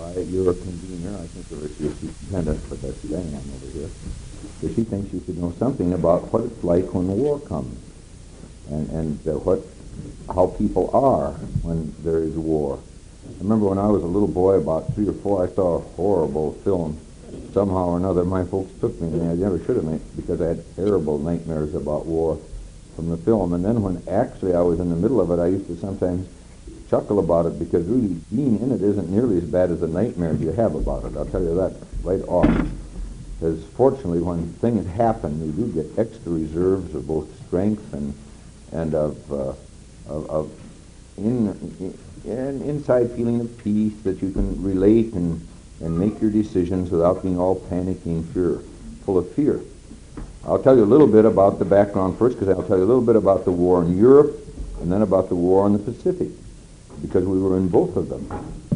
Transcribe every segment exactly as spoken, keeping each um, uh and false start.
by your convener, I think it was your superintendent, but that's Diane over here, that she thinks you should know something about what it's like when the war comes, and, and uh, what, how people are when there is war. I remember when I was a little boy, about three or four, I saw a horrible film. Somehow or another, my folks took me, and I never should have, made, because I had terrible nightmares about war from the film. And then when actually I was in the middle of it, I used to sometimes chuckle about it, because really being in it isn't nearly as bad as the nightmares you have about it. I'll tell you that right off. Because fortunately, when things happen, you do get extra reserves of both strength and and of uh, of, of in, in, an inside feeling of peace that you can relate and and make your decisions without being all panicky and fear, full of fear. I'll tell you a little bit about the background first, because I'll tell you a little bit about the war in Europe and then about the war in the Pacific, because we were in both of them.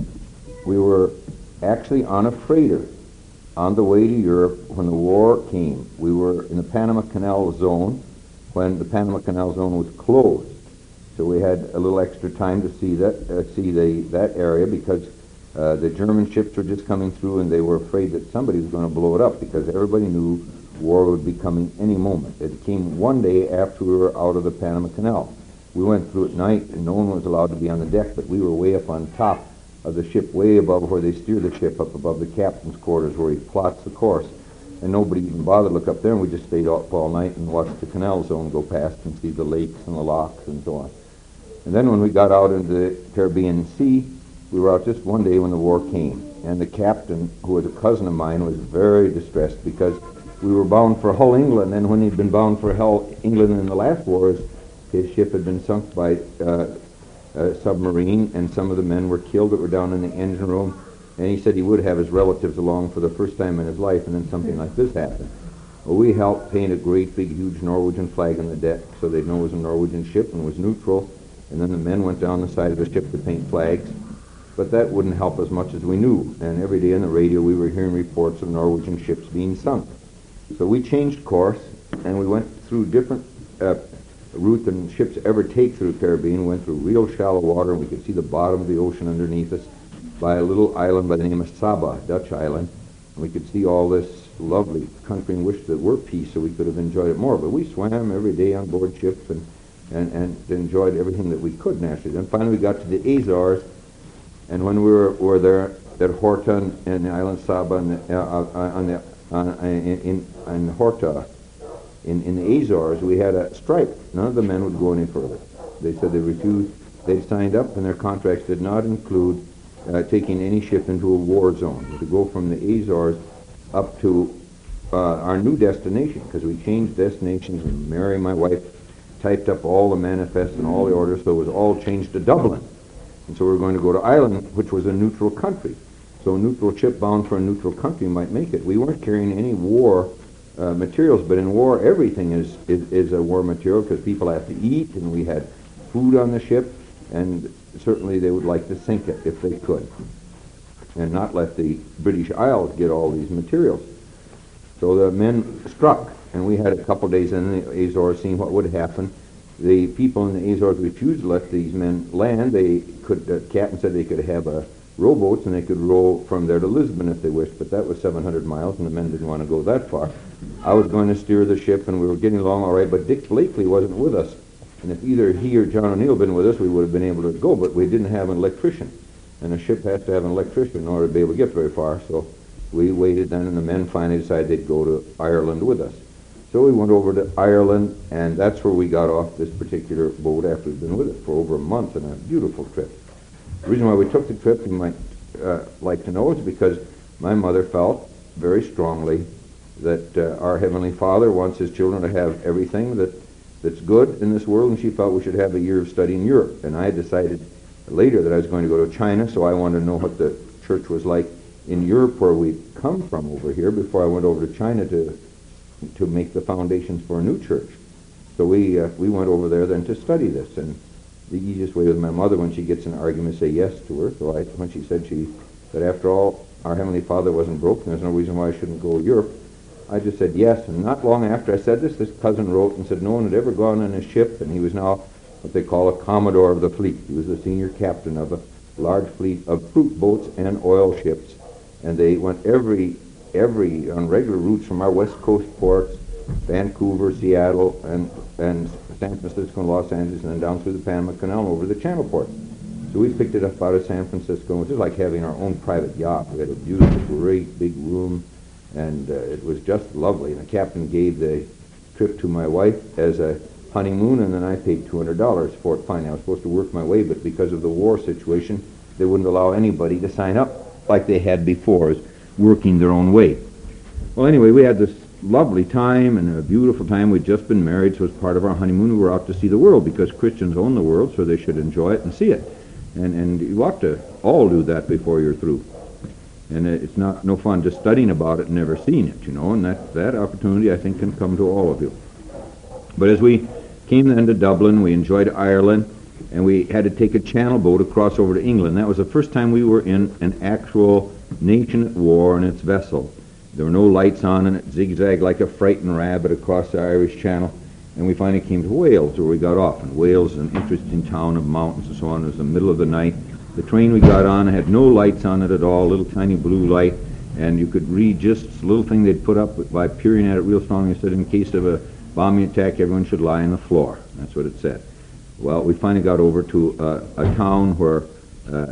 We were actually on a freighter on the way to Europe when the war came. We were in the Panama Canal Zone when the Panama Canal Zone was closed. So we had a little extra time to see that, uh, see the, that area, because uh, the German ships were just coming through, and they were afraid that somebody was going to blow it up, because everybody knew war would be coming any moment. It came one day after we were out of the Panama Canal. We went through at night, and no one was allowed to be on the deck, but we were way up on top of the ship, way above where they steer the ship, up above the captain's quarters where he plots the course. And nobody even bothered to look up there, and we just stayed up all night and watched the canal zone go past and see the lakes and the locks and so on. And then when we got out into the Caribbean Sea, we were out just one day when the war came. And the captain, who was a cousin of mine, was very distressed, because we were bound for Hull, England, and when he'd been bound for Hull, England in the last wars, his ship had been sunk by uh, a submarine, and some of the men were killed that were down in the engine room. And he said he would have his relatives along for the first time in his life, and then something like this happened. Well, we helped paint a great big huge Norwegian flag on the deck so they'd know it was a Norwegian ship and was neutral. And then the men went down the side of the ship to paint flags. But that wouldn't help as much as we knew. And every day on the radio we were hearing reports of Norwegian ships being sunk. So we changed course, and we went through different uh, route than ships ever take through the Caribbean. We went through real shallow water, and we could see the bottom of the ocean underneath us, by a little island by the name of Saba, Dutch island. And we could see all this lovely country and wish there were peace so we could have enjoyed it more. But we swam every day on board ships and, and, and enjoyed everything that we could naturally. Then finally we got to the Azores, and when we were, were there at Horta and the island Saba and the, uh, on the, on, in, in, in Horta, in, in the Azores, we had a strike. None of the men would go any further. They said they refused. They'd signed up, and their contracts did not include Uh, taking any ship into a war zone, to go from the Azores up to uh, our new destination, because we changed destinations, and Mary, my wife, typed up all the manifests and all the orders, so it was all changed to Dublin. And so we were going to go to Ireland, which was a neutral country. So a neutral ship bound for a neutral country might make it. We weren't carrying any war uh, materials, but in war everything is, is, is a war material, because people have to eat, and we had food on the ship, and certainly they would like to sink it if they could, and not let the British Isles get all these materials. So the men struck, and we had a couple days in the Azores seeing what would happen. The people in the Azores refused to let these men land. They could, the captain said they could have a rowboats, and they could row from there to Lisbon if they wished, but that was seven hundred miles, and the men didn't want to go that far. I was going to steer the ship, and we were getting along all right, but Dick Blakely wasn't with us. And if either he or John O'Neill had been with us, we would have been able to go, but we didn't have an electrician. And a ship has to have an electrician in order to be able to get very far. So we waited then, and the men finally decided they'd go to Ireland with us. So we went over to Ireland, and that's where we got off this particular boat after we'd been with it for over a month, and a beautiful trip. The reason why we took the trip, you might uh, like to know, is because my mother felt very strongly that uh, our Heavenly Father wants His children to have everything that that's good in this world, and she felt we should have a year of study in Europe. And I decided later that I was going to go to China, so I wanted to know what the church was like in Europe, where we'd come from over here, before I went over to China to to make the foundations for a new church. So we uh, we went over there then to study this. And the easiest way with my mother, when she gets in an argument, say yes to her. So I, when she said she that after all our Heavenly Father wasn't broken, there's no reason why I shouldn't go to Europe, I just said yes. And not long after I said this, this cousin wrote and said no one had ever gone on a ship, and he was now what they call a Commodore of the fleet. He was the senior captain of a large fleet of fruit boats and oil ships, and they went every every on regular routes from our west coast ports, Vancouver, Seattle, and and San Francisco and Los Angeles, and then down through the Panama Canal and over the channel ports. So we picked it up out of San Francisco, which is like having our own private yacht. We had a beautiful, great big room, and uh, it was just lovely. And the captain gave the trip to my wife as a honeymoon, and then I paid two hundred dollars for it. Fine, I was supposed to work my way, but because of the war situation, they wouldn't allow anybody to sign up like they had before, as working their own way. Well, anyway, we had this lovely time and a beautiful time. We'd just been married, so as part of our honeymoon, we were out to see the world, because Christians own the world, so they should enjoy it and see it. And, and you ought to all do that before you're through. And it's not no fun just studying about it and never seeing it, you know, and that, that opportunity, I think, can come to all of you. But as we came then to Dublin, we enjoyed Ireland, and we had to take a channel boat across over to England. That was the first time we were in an actual nation at war in its vessel. There were no lights on, and it zigzagged like a frightened rabbit across the Irish Channel. And we finally came to Wales, where we got off. And Wales is an interesting town of mountains and so on. It was the middle of the night. The train we got on had no lights on it at all, a little tiny blue light, and you could read just a little thing they'd put up by peering at it real strong. It said, in case of a bombing attack, everyone should lie on the floor. That's what it said. Well, we finally got over to uh, a town where uh,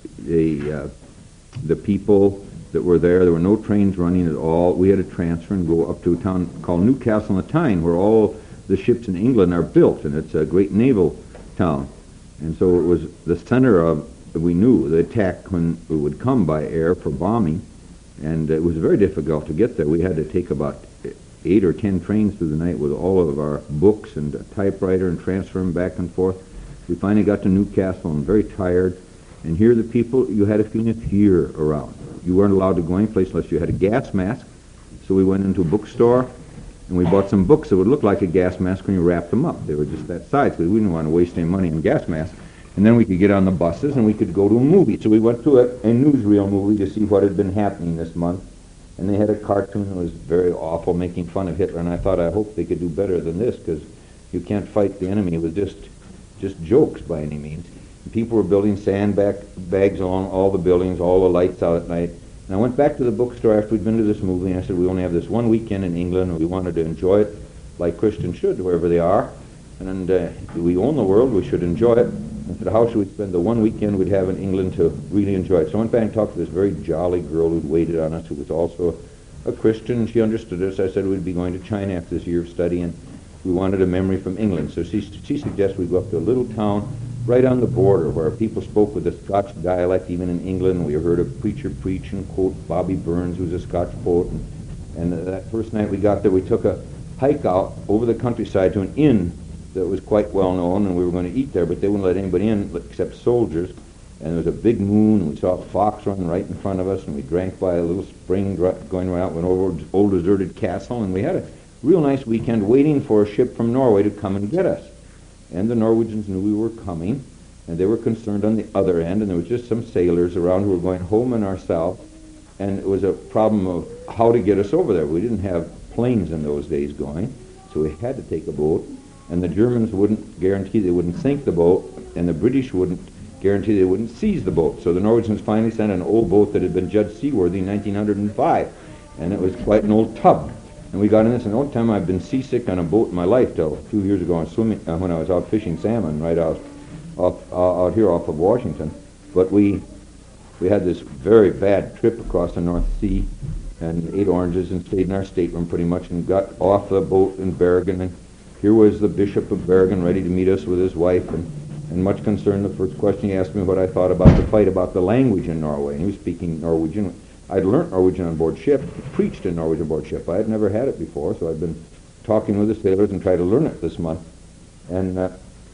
the, uh, the people that were there, there were no trains running at all. We had to transfer and go up to a town called Newcastle on Tyne, where all the ships in England are built, and it's a great naval town. And so it was the center of, we knew, the attack when it would come by air for bombing, and it was very difficult to get there. We had to take about eight or ten trains through the night with all of our books and a typewriter and transfer them back and forth. We finally got to Newcastle and very tired, and here the people, you had a feeling of fear around. You weren't allowed to go any place unless you had a gas mask, so we went into a bookstore, and we bought some books that would look like a gas mask when you wrapped them up. They were just that size, because we didn't want to waste any money on gas masks. And then we could get on the buses, and we could go to a movie. So we went to a, a newsreel movie to see what had been happening this month. And they had a cartoon that was very awful, making fun of Hitler. And I thought, I hope they could do better than this, because you can't fight the enemy with just just jokes by any means. And people were building sandbag bags along all the buildings, all the lights out at night. And I went back to the bookstore after we'd been to this movie, and I said, we only have this one weekend in England, and we wanted to enjoy it like Christians should, wherever they are. And uh, we own the world, we should enjoy it. I said, how should we spend the one weekend we'd have in England to really enjoy it? So I went back and talked to this very jolly girl who'd waited on us, who was also a Christian, and she understood us. I said we'd be going to China after this year of study, and we wanted a memory from England. So she, she suggested we go up to a little town right on the border where people spoke with a Scotch dialect, even in England. We heard a preacher preach and quote Bobby Burns, who's a Scotch poet. And, and that first night we got there, we took a hike out over the countryside to an inn that was quite well known, and we were going to eat there, but they wouldn't let anybody in except soldiers. And there was a big moon, and we saw a fox run right in front of us, and we drank by a little spring going right out, went over an old deserted castle, and we had a real nice weekend waiting for a ship from Norway to come and get us. And the Norwegians knew we were coming, and they were concerned on the other end, and there was just some sailors around who were going home and ourselves, and it was a problem of how to get us over there. We didn't have planes in those days going, so we had to take a boat, and the Germans wouldn't guarantee they wouldn't sink the boat, and the British wouldn't guarantee they wouldn't seize the boat. So the Norwegians finally sent an old boat that had been judged seaworthy in nineteen oh five, and it was quite an old tub. And we got in this, and the only time I've been seasick on a boat in my life till a few years ago on swimming, uh, when I was out fishing salmon right out, off, uh, out here off of Washington. But we we had this very bad trip across the North Sea, and ate oranges and stayed in our stateroom pretty much, and got off the boat in Bergen, and here was the Bishop of Bergen ready to meet us with his wife, and, and much concerned. The first question he asked me what I thought about the fight about the language in Norway, and he was speaking Norwegian. I'd learned Norwegian on board ship, preached in Norwegian on board ship. I had never had it before, so I'd been talking with the sailors and tried to learn it this month. And uh,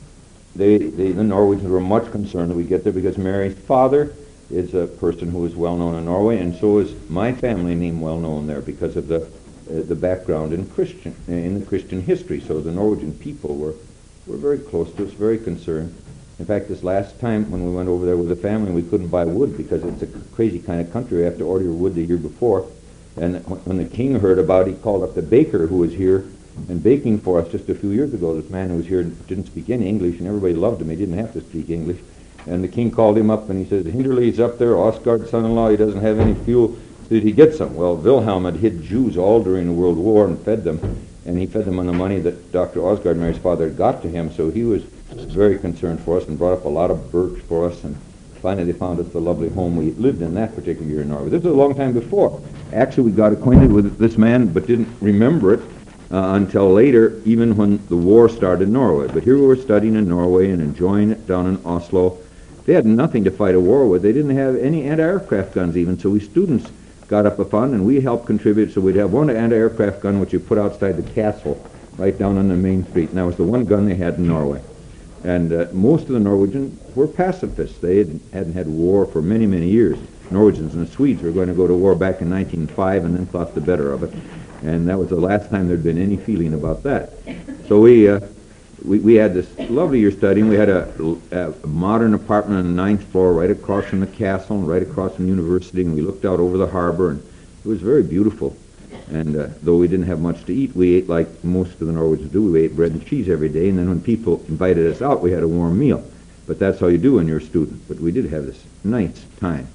they, they, the Norwegians were much concerned that we get there, because Mary's father is a person who is well known in Norway, and so is my family name well known there because of the uh, the background in Christian in the Christian history. So the Norwegian people were were very close to us, very concerned. In fact, this last time when we went over there with the family, we couldn't buy wood because it's a crazy kind of country. We have to order your wood the year before. And when the king heard about it, he called up the baker who was here and baking for us just a few years ago. This man who was here didn't speak any English, and everybody loved him. He didn't have to speak English. And the king called him up and he said, Hinderle's up there, Osgard's son-in-law, he doesn't have any fuel. Did he get some? Well, Wilhelm had hid Jews all during the World War and fed them, and he fed them on the money that Doctor Osgard, Mary's father, had got to him, so he was very concerned for us and brought up a lot of birch for us, and finally they found us the lovely home we lived in that particular year in Norway. This was a long time before. Actually, we got acquainted with this man but didn't remember it uh, until later, even when the war started in Norway. But here we were studying in Norway and enjoying it down in Oslo. They had nothing to fight a war with. They didn't have any anti-aircraft guns even, so we students got up a fund and we helped contribute, so we'd have one anti-aircraft gun which you put outside the castle right down on the main street, and that was the one gun they had in Norway. And uh, most of the Norwegians were pacifists. They hadn't, hadn't had war for many, many years. Norwegians and the Swedes were going to go to war back in nineteen oh five and then thought the better of it, and that was the last time there'd been any feeling about that. So we uh, we, we had this lovely year studying. We had a, a modern apartment on the ninth floor right across from the castle and right across from the university, and we looked out over the harbor, and it was very beautiful. And uh, though we didn't have much to eat, we ate like most of the Norwegians do. We ate bread and cheese every day, and then when people invited us out, we had a warm meal. But that's how you do when you're a student. But we did have this nice time.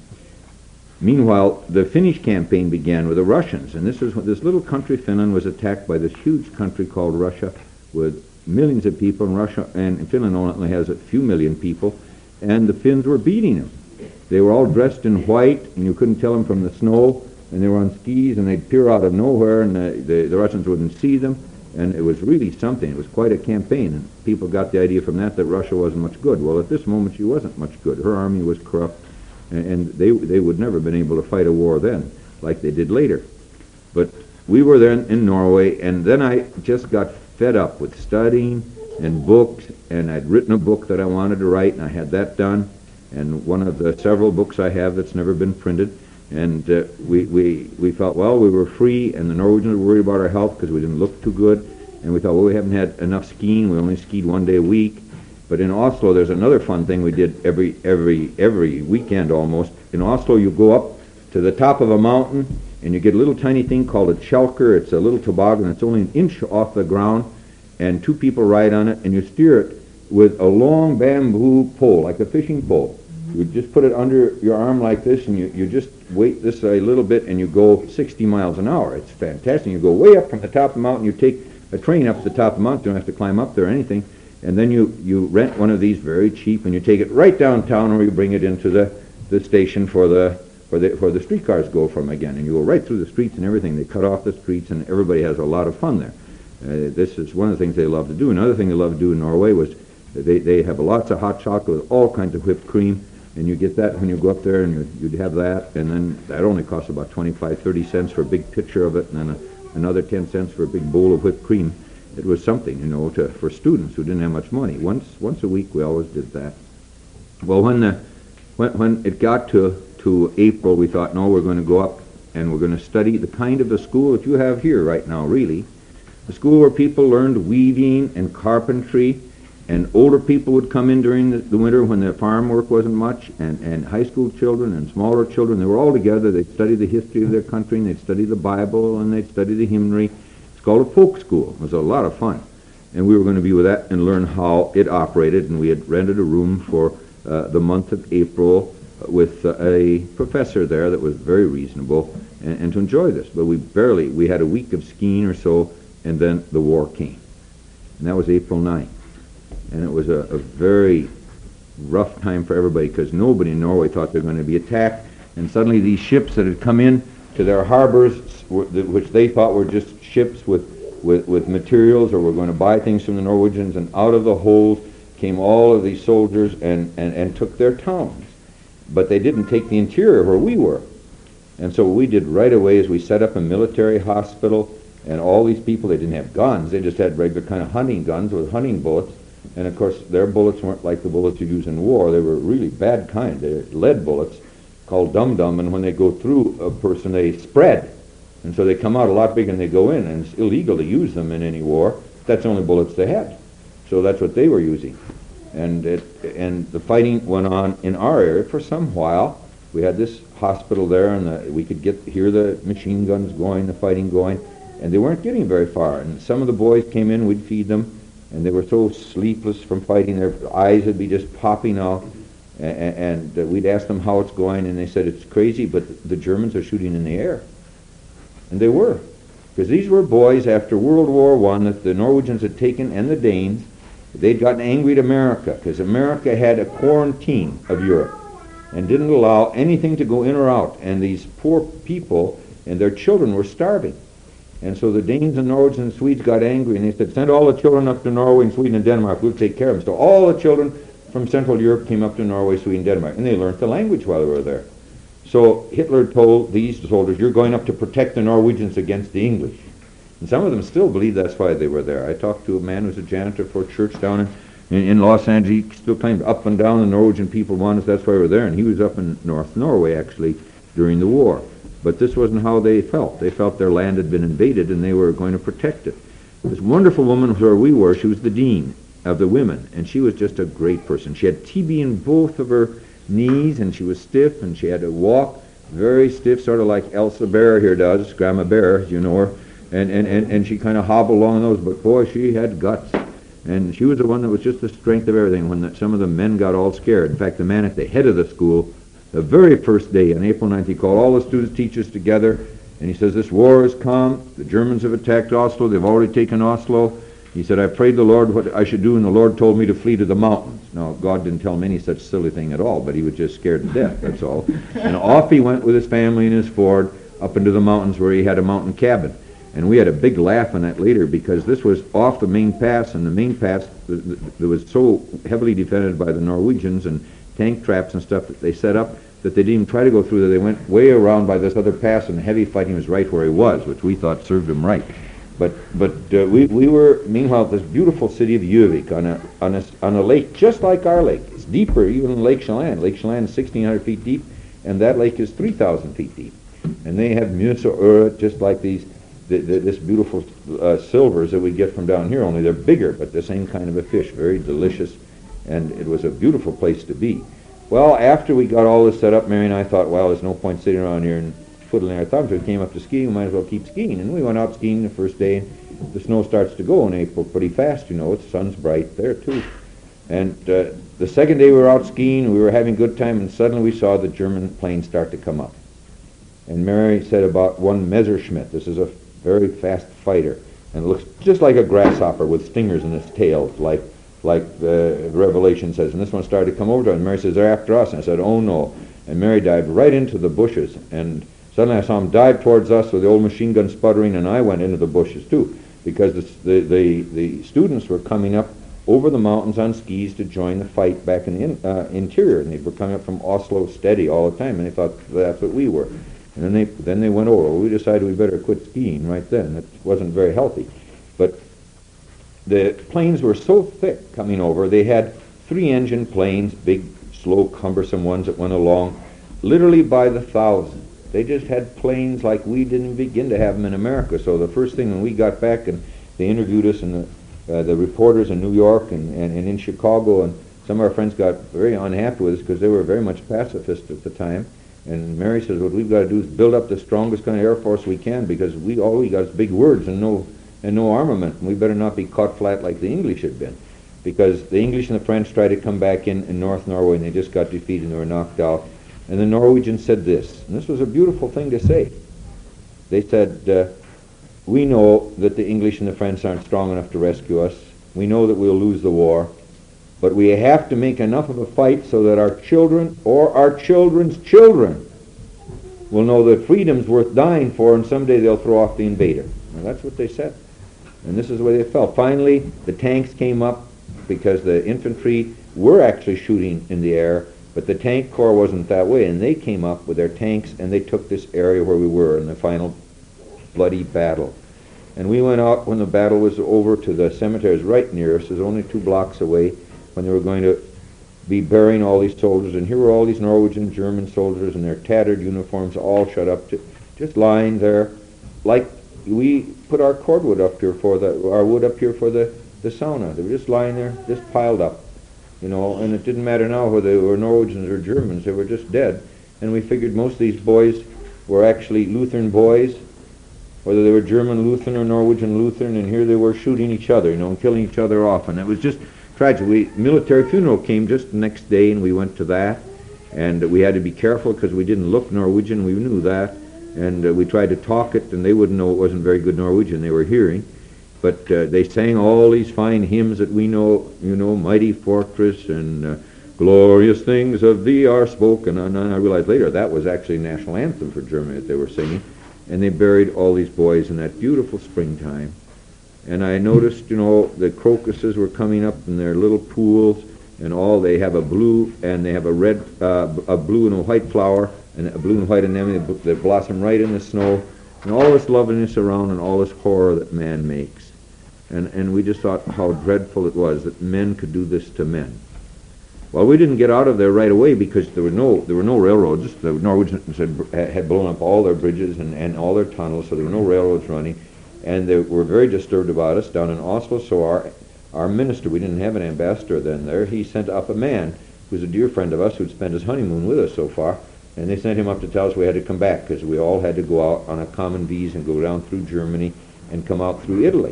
Meanwhile, the Finnish campaign began with the Russians, and this is when this little country, Finland, was attacked by this huge country called Russia with millions of people, and Russia and Finland only has a few million people, and the Finns were beating them. They were all dressed in white, and you couldn't tell them from the snow, and they were on skis, and they'd appear out of nowhere, and the, the, the Russians wouldn't see them, and it was really something. It was quite a campaign, and people got the idea from that that Russia wasn't much good. Well, at this moment, she wasn't much good. Her army was corrupt, and, and they they would never have been able to fight a war then, like they did later. But we were then in Norway, and then I just got fed up with studying and books, and I'd written a book that I wanted to write, and I had that done, and one of the several books I have that's never been printed. And uh, we, we, we felt, well, we were free, and the Norwegians were worried about our health because we didn't look too good. And we thought, well, we haven't had enough skiing. We only skied one day a week. But in Oslo, there's another fun thing we did every, every, every weekend almost. In Oslo, you go up to the top of a mountain, and you get a little tiny thing called a chalker. It's a little toboggan. It's only an inch off the ground, and two people ride on it, and you steer it with a long bamboo pole, like a fishing pole. You just put it under your arm like this, and you, you just wait this a little bit, and you go sixty miles an hour. It's fantastic. You go way up from the top of the mountain. You take a train up to the top of the mountain. You don't have to climb up there or anything. And then you, you rent one of these very cheap, and you take it right downtown, or you bring it into the, the station for the, for the where the streetcars go from again. And you go right through the streets and everything. They cut off the streets, and everybody has a lot of fun there. Uh, this is one of the things they love to do. Another thing they love to do in Norway was they, they have lots of hot chocolate with all kinds of whipped cream. And you get that when you go up there, and you, you'd have that, and then that only costs about twenty-five, thirty cents for a big pitcher of it, and then a, another ten cents for a big bowl of whipped cream. It was something, you know, to, for students who didn't have much money. Once once a week, we always did that. Well, when the when, when it got to, to April, we thought, no, we're going to go up, and we're going to study the kind of the school that you have here right now, really. The school where people learned weaving and carpentry, and older people would come in during the, the winter when the farm work wasn't much, and, and high school children and smaller children. They were all together. They'd study the history of their country, and they'd study the Bible, and they'd study the hymnary. It's called a folk school. It was a lot of fun. And we were going to be with that and learn how it operated, and we had rented a room for uh, the month of April with uh, a professor there that was very reasonable, and, and to enjoy this. But we barely, we had a week of skiing or so, and then the war came. And that was April ninth. And it was a, a very rough time for everybody, because nobody in Norway thought they were going to be attacked. And suddenly these ships that had come in to their harbors, which they thought were just ships with, with, with materials, or were going to buy things from the Norwegians, and out of the holes came all of these soldiers and, and, and took their towns. But they didn't take the interior where we were. And so what we did right away is we set up a military hospital, and all these people, they didn't have guns. They just had regular kind of hunting guns with hunting bullets. And of course, their bullets weren't like the bullets you use in war. They were really bad kind. They're lead bullets called dum-dum, and when they go through a person, they spread. And so they come out a lot bigger than they go in, and it's illegal to use them in any war. That's the only bullets they had. So that's what they were using. And it, and the fighting went on in our area for some while. We had this hospital there, and the, we could get hear the machine guns going, the fighting going, and they weren't getting very far. And some of the boys came in, we'd feed them, and they were so sleepless from fighting, their eyes would be just popping out. And, and uh, we'd ask them how it's going, and they said it's crazy, but the Germans are shooting in the air. And they were. Because these were boys after World War One that the Norwegians had taken, and the Danes. They'd gotten angry at America, because America had a quarantine of Europe and didn't allow anything to go in or out. And these poor people and their children were starving. And so the Danes and Norwegians and Swedes got angry, and they said, send all the children up to Norway and Sweden and Denmark. We'll take care of them. So all the children from Central Europe came up to Norway, Sweden, Denmark. And they learned the language while they were there. So Hitler told these soldiers, you're going up to protect the Norwegians against the English. And some of them still believe that's why they were there. I talked to a man who's a janitor for a church down in, in, in Los Angeles. He still claimed up and down the Norwegian people wanted us, that's why we were there. And he was up in North Norway, actually, during the war. But this wasn't how they felt. They felt their land had been invaded and they were going to protect it. This wonderful woman where we were, she was the dean of the women, and she was just a great person. She had T B in both of her knees, and she was stiff, and she had to walk very stiff, sort of like Elsa Bear here does, Grandma Bear, you know her, and, and, and, and she kind of hobbled along those, but boy, she had guts. And she was the one that was just the strength of everything when the, some of the men got all scared. In fact, the man at the head of the school, the very first day on April ninth, he called all the students, teachers together, and he says, this war has come, the Germans have attacked Oslo, they've already taken Oslo. He said, I prayed the Lord what I should do, and the Lord told me to flee to the mountains. Now, God didn't tell him any such silly thing at all, but he was just scared to death, that's all. And off he went with his family and his Ford up into the mountains where he had a mountain cabin. And we had a big laugh on that later, because this was off the main pass, and the main pass that was so heavily defended by the Norwegians and tank traps and stuff that they set up that they didn't even try to go through there. They went way around by this other pass, and the heavy fighting was right where he was, which we thought served him right. But but uh, we we were meanwhile at this beautiful city of Gjøvik on a on a on a lake just like our lake. It's deeper even than Lake Chelan. Lake Chelan is sixteen hundred feet deep, and that lake is three thousand feet deep. And they have Mjøsa just like these the, the, this beautiful uh, silvers that we get from down here. Only they're bigger, but the same kind of a fish, very delicious, and it was a beautiful place to be. Well, after we got all this set up, Mary and I thought, well, there's no point sitting around here and twiddling our thumbs. We came up to skiing, we might as well keep skiing. And we went out skiing the first day, and the snow starts to go in April pretty fast, you know. The sun's bright there, too. And uh, the second day we were out skiing, we were having a good time, and suddenly we saw the German planes start to come up. And Mary said about one Messerschmitt, this is a very fast fighter, and it looks just like a grasshopper with stingers in its tail, like like the Revelation says. And this one started to come over to us, and Mary says, they're after us. And I said, oh no. And Mary dived right into the bushes, and suddenly I saw him dive towards us with the old machine gun sputtering, and I went into the bushes too, because the, the, the, the students were coming up over the mountains on skis to join the fight back in the in, uh, interior, and they were coming up from Oslo steady all the time, and they thought that's what we were. And then they, then they went over. We decided we better quit skiing right then. It wasn't very healthy. But the planes were so thick coming over, they had three-engine planes, big, slow, cumbersome ones that went along, literally by the thousand. They just had planes like we didn't begin to have them in America. So the first thing when we got back and they interviewed us, and the, uh, the reporters in New York and, and, and in Chicago, and some of our friends got very unhappy with us because they were very much pacifist at the time. And Mary says, what we've got to do is build up the strongest kind of Air Force we can, because we all we got is big words and no and no armament. And we better not be caught flat like the English had been, because the English and the French tried to come back in in North Norway, and they just got defeated and they were knocked out. And the Norwegians said this, and this was a beautiful thing to say. They said, uh, we know that the English and the French aren't strong enough to rescue us. We know that we'll lose the war, but we have to make enough of a fight so that our children or our children's children will know that freedom's worth dying for, and someday they'll throw off the invader. Now that's what they said. And this is the way they felt. Finally, the tanks came up, because the infantry were actually shooting in the air, but the tank corps wasn't that way, and they came up with their tanks, and they took this area where we were in the final bloody battle. And we went out when the battle was over to the cemeteries right near us. It was only two blocks away, when they were going to be burying all these soldiers. And here were all these Norwegian, German soldiers in their tattered uniforms, all shut up, to, just lying there, like we put our cordwood up here for the, our wood up here for the, the sauna. They were just lying there, just piled up, you know, and it didn't matter now whether they were Norwegians or Germans. They were just dead. And we figured most of these boys were actually Lutheran boys, whether they were German Lutheran or Norwegian Lutheran, and here they were shooting each other, you know, and killing each other off. And it was just tragic. We, military funeral came just the next day, and we went to that. And we had to be careful because we didn't look Norwegian. We knew that. And uh, we tried to talk it, and they wouldn't know it wasn't very good Norwegian they were hearing. But uh, they sang all these fine hymns that we know, you know, Mighty Fortress and uh, Glorious Things of Thee Are Spoken. And I realized later that was actually a national anthem for Germany that they were singing. And they buried all these boys in that beautiful springtime. And I noticed, you know, the crocuses were coming up in their little pools, and all, they have a blue and they have a red, uh, a blue and a white flower, and a blue and white anemone that blossom right in the snow, and all this loveliness around and all this horror that man makes. And and we just thought how dreadful it was that men could do this to men. Well, we didn't get out of there right away because there were no there were no railroads. The Norwegians had, had blown up all their bridges and, and all their tunnels, so there were no railroads running. And they were very disturbed about us down in Oslo, so our, our minister, we didn't have an ambassador then there, he sent up a man who was a dear friend of us who'd spent his honeymoon with us so far, and they sent him up to tell us we had to come back because we all had to go out on a common visa and go down through Germany and come out through Italy.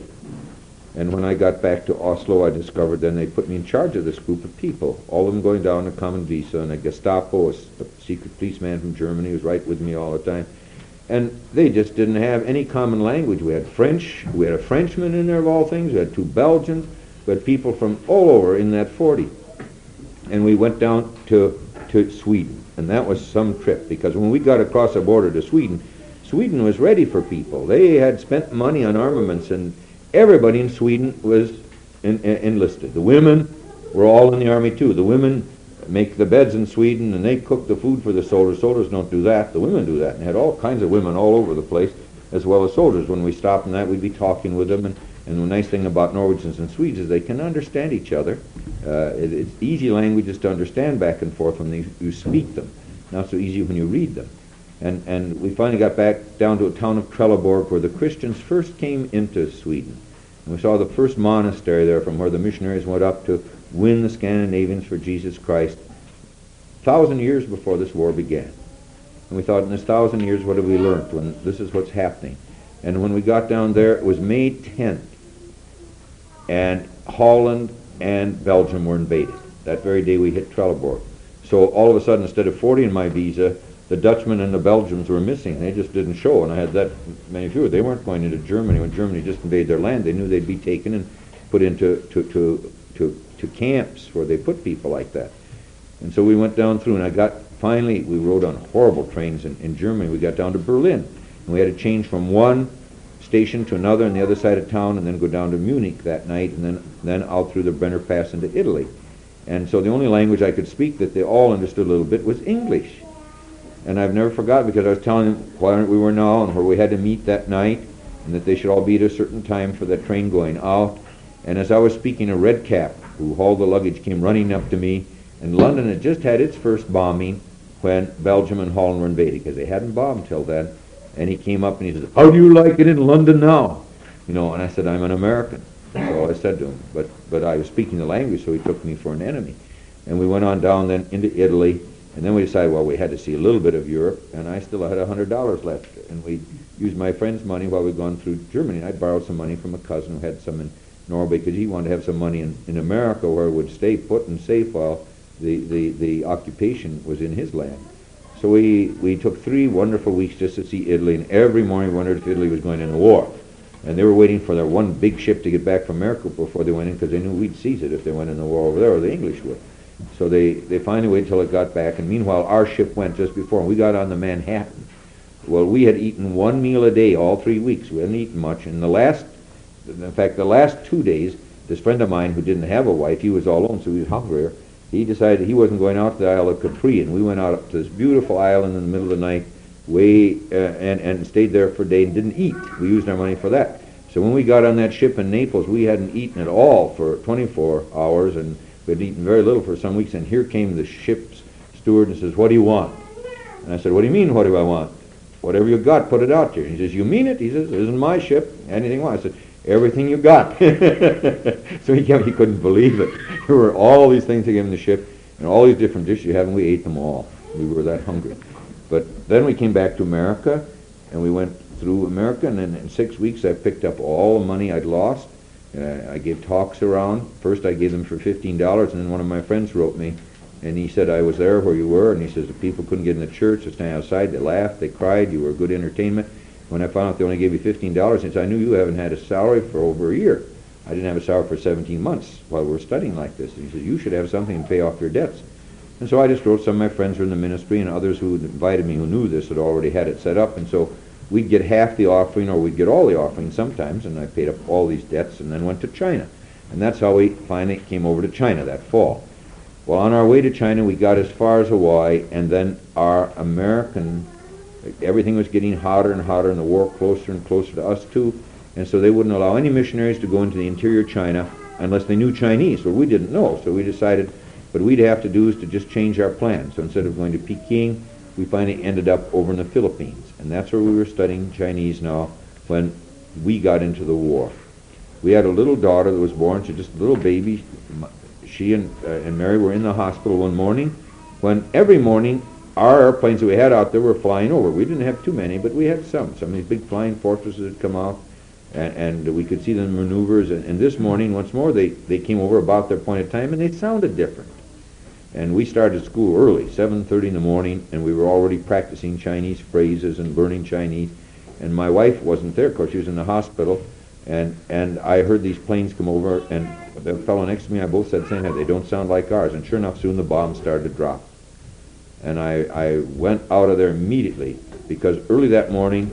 And when I got back to Oslo, I discovered then they put me in charge of this group of people, all of them going down on a common visa, and a Gestapo, a secret policeman from Germany, was right with me all the time. And they just didn't have any common language. We had French, we had a Frenchman in there of all things, we had two Belgians, we had people from all over in that forty. And we went down to, to Sweden, and that was some trip, because when we got across the border to Sweden, Sweden was ready for people. They had spent money on armaments, and everybody in Sweden was in, in, enlisted. The women were all in the army too. The women make the beds in Sweden, and they cook the food for the soldiers. Soldiers don't do that. The women do that. And had all kinds of women all over the place, as well as soldiers. When we stopped in that, we'd be talking with them. And, and the nice thing about Norwegians and Swedes is they can understand each other. Uh, it, it's easy languages to understand back and forth when they, you speak them. Not so easy when you read them. And, and we finally got back down to a town of Trelleborg where the Christians first came into Sweden. And we saw the first monastery there from where the missionaries went up to win the Scandinavians for Jesus Christ, a thousand years before this war began. And we thought, in this thousand years, what have we learned when this is what's happening? And when we got down there, it was May tenth, and Holland and Belgium were invaded. That very day we hit Trelleborg. So all of a sudden, instead of forty in my visa, the Dutchmen and the Belgians were missing. They just didn't show, and I had that many fewer. They weren't going into Germany. When Germany just invaded their land, they knew they'd be taken and put into to, to, to, to camps where they put people like that. And so we went down through, and I got, finally, we rode on horrible trains in, in Germany. We got down to Berlin, and we had to change from one station to another on the other side of town, and then go down to Munich that night, and then, then out through the Brenner Pass into Italy. And so the only language I could speak that they all understood a little bit was English. And I've never forgotten, because I was telling them where we were now and where we had to meet that night, and that they should all be at a certain time for the train going out. And as I was speaking, a red cap who hauled the luggage came running up to me, and London had just had its first bombing when Belgium and Holland were invaded, because they hadn't bombed till then. And he came up and he said, "How do you like it in London now?" You know, and I said, "I'm an American." That's all I said to him. But, but I was speaking the language, so he took me for an enemy. And we went on down then into Italy, and then we decided, well, we had to see a little bit of Europe, and I still had one hundred dollars left. And we used my friend's money while we'd gone through Germany. I borrowed some money from a cousin who had some in Norway, because he wanted to have some money in, in America where it would stay put and safe while the, the, the occupation was in his land. So we, we took three wonderful weeks just to see Italy, and every morning we wondered if Italy was going into war. And they were waiting for their one big ship to get back from America before they went in, because they knew we'd seize it if they went in the war over there, or the English would. So they, they finally waited until it got back, and meanwhile our ship went just before, and we got on the Manhattan. Well, we had eaten one meal a day all three weeks. We hadn't eaten much. And the last, in fact, the last two days, this friend of mine who didn't have a wife, he was all alone, so he was hungrier. He decided he wasn't going out to the Isle of Capri, and we went out up to this beautiful island in the middle of the night, way uh, and and stayed there for a day and didn't eat. We used our money for that. So when we got on that ship in Naples, we hadn't eaten at all for twenty-four hours, and we had eaten very little for some weeks. And here came the ship's steward and says, "What do you want?" And I said, "What do you mean, what do I want?" "Whatever you got, put it out there." He says, "You mean it?" He says, "This isn't my ship. Anything you want." I said, "Everything you got." So he, he couldn't believe it. There were all these things they gave him the ship, and all these different dishes you have, and we ate them all. We were that hungry. But then we came back to America, and we went through America, and then in six weeks I picked up all the money I'd lost, Uh, I gave talks around. First I gave them for fifteen dollars, and then one of my friends wrote me, and he said, I was there where you were, and he says, the people couldn't get in the church, they stand outside, they laughed, they cried, you were good entertainment. When I found out they only gave you fifteen dollars, he said, I knew you haven't had a salary for over a year. I didn't have a salary for seventeen months while we were studying like this. And he said, you should have something to pay off your debts. And so I just wrote, some of my friends were in the ministry, and others who had invited me who knew this had already had it set up, and so we'd get half the offering, or we'd get all the offering sometimes, and I paid up all these debts and then went to China. And that's how we finally came over to China that fall. Well, on our way to China, we got as far as Hawaii, and then our American, everything was getting hotter and hotter, and the war closer and closer to us too, and so they wouldn't allow any missionaries to go into the interior China unless they knew Chinese. Well, we didn't know, so we decided what we'd have to do is to just change our plan. So instead of going to Peking, we finally ended up over in the Philippines, and that's where we were studying Chinese now when we got into the war. We had a little daughter that was born, she was just a little baby. She and, uh, and Mary were in the hospital one morning when every morning our airplanes that we had out there were flying over. We didn't have too many, but we had some. Some of these big flying fortresses had come out, and, and we could see the maneuvers. And, and this morning, once more, they, they came over about their appointed time, and they sounded different. And we started school early, seven thirty in the morning, and we were already practicing Chinese phrases and learning Chinese. And my wife wasn't there, of course, she was in the hospital, and, and I heard these planes come over, and the fellow next to me, I both said, saying, they don't sound like ours. And sure enough, soon the bombs started to drop. And I, I went out of there immediately, because early that morning,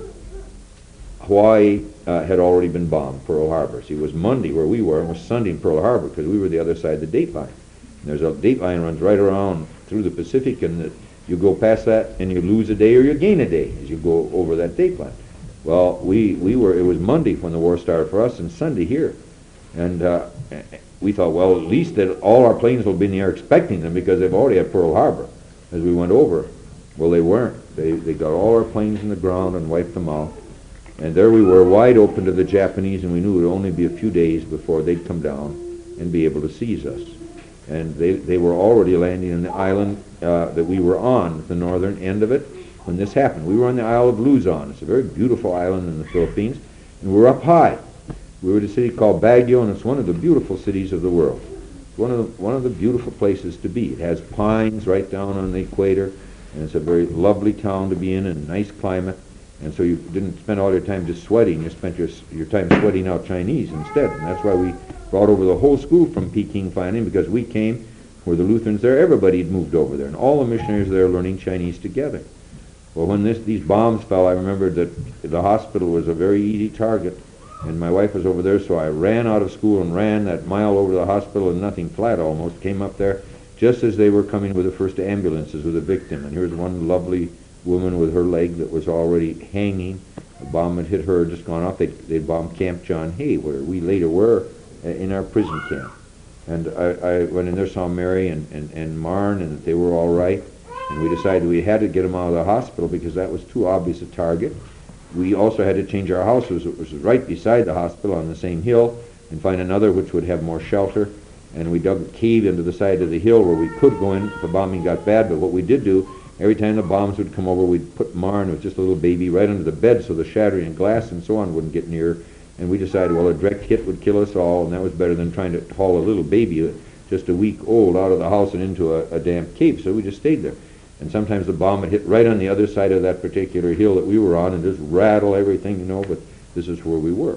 Hawaii uh, had already been bombed, Pearl Harbor. See, it was Monday where we were, and it was Sunday in Pearl Harbor, because we were the other side of the date line. And there's a date line runs right around through the Pacific, and the, you go past that, and you lose a day or you gain a day as you go over that date line. Well, we, we were, it was Monday when the war started for us, and Sunday here. And uh, we thought, well, at least that all our planes will be in the air expecting them, because they've already had Pearl Harbor as we went over. Well, they weren't. They, they got all our planes in the ground and wiped them out. And there we were, wide open to the Japanese, and we knew it would only be a few days before they'd come down and be able to seize us. And they, they were already landing on the island uh, that we were on, the northern end of it, when this happened. We were on the Isle of Luzon. It's a very beautiful island in the Philippines, and we were up high. We were at a city called Baguio, and it's one of the beautiful cities of the world. It's one of the, one of the beautiful places to be. It has pines right down on the equator, and it's a very lovely town to be in, and a nice climate. And so you didn't spend all your time just sweating. You spent your, your time sweating out Chinese instead. And that's why we brought over the whole school from Peking finally, because we came where the Lutherans there, everybody had moved over there, and all the missionaries there learning Chinese together. Well, when this, these bombs fell, I remembered that the hospital was a very easy target, and my wife was over there, so I ran out of school and ran that mile over to the hospital, and nothing flat almost, came up there just as they were coming with the first ambulances with a victim. And here's one lovely woman with her leg that was already hanging. The bomb had hit her, just gone off. They they bombed Camp John Hay, where we later were uh, in our prison camp. And I, I went in there, saw Mary and, and, and Marn, and that they were all right. And we decided we had to get them out of the hospital because that was too obvious a target. We also had to change our house. It was, it was right beside the hospital on the same hill, and find another which would have more shelter. And we dug a cave into the side of the hill where we could go in if the bombing got bad. But what we did do, every time the bombs would come over, we'd put Marn, who was just a little baby, right under the bed so the shattering of glass and so on wouldn't get near. And we decided, well, a direct hit would kill us all, and that was better than trying to haul a little baby, just a week old, out of the house and into a, a damp cave. So we just stayed there. And sometimes the bomb would hit right on the other side of that particular hill that we were on and just rattle everything, you know, but this is where we were.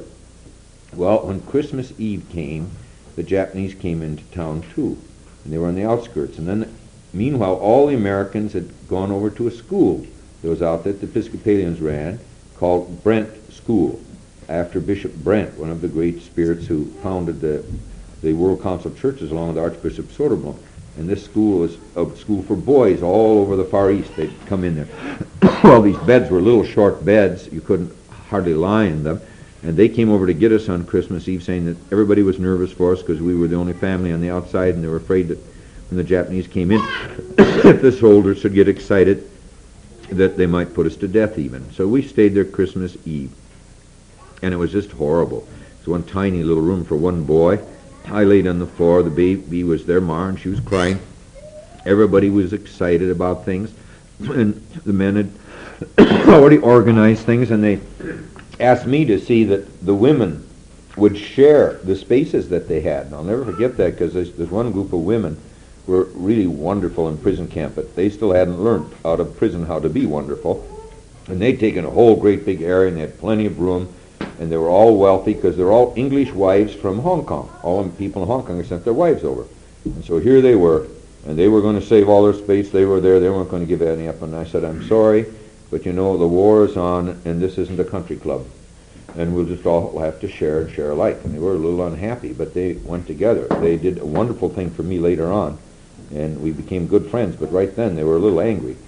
Well, when Christmas Eve came, the Japanese came into town too, and they were on the outskirts. And then, meanwhile, all the Americans had gone over to a school that was out there that the Episcopalians ran, called Brent School, after Bishop Brent, one of the great spirits who founded the, the World Council of Churches along with Archbishop Soderblom. And this school was a school for boys all over the Far East. They'd come in there. Well, these beds were little short beds. You couldn't hardly lie in them. And they came over to get us on Christmas Eve, saying that everybody was nervous for us because we were the only family on the outside, and they were afraid that when the Japanese came in, if the soldiers would get excited, that they might put us to death even. So we stayed there Christmas Eve. And it was just horrible. It's one tiny little room for one boy. I laid on the floor. The baby was there, Ma, and she was crying. Everybody was excited about things. And the men had already organized things, and they asked me to see that the women would share the spaces that they had. And I'll never forget that, because there's, there's one group of women who were really wonderful in prison camp, but they still hadn't learned out of prison how to be wonderful. And they'd taken a whole great big area, and they had plenty of room, and they were all wealthy because they're all English wives from Hong Kong. All the people in Hong Kong had sent their wives over. And so here they were, and they were going to save all their space. They were there. They weren't going to give any up. And I said, I'm sorry, but you know, the war is on, and this isn't a country club. And we'll just all have to share and share alike. And they were a little unhappy, but they went together. They did a wonderful thing for me later on, and we became good friends. But right then, they were a little angry.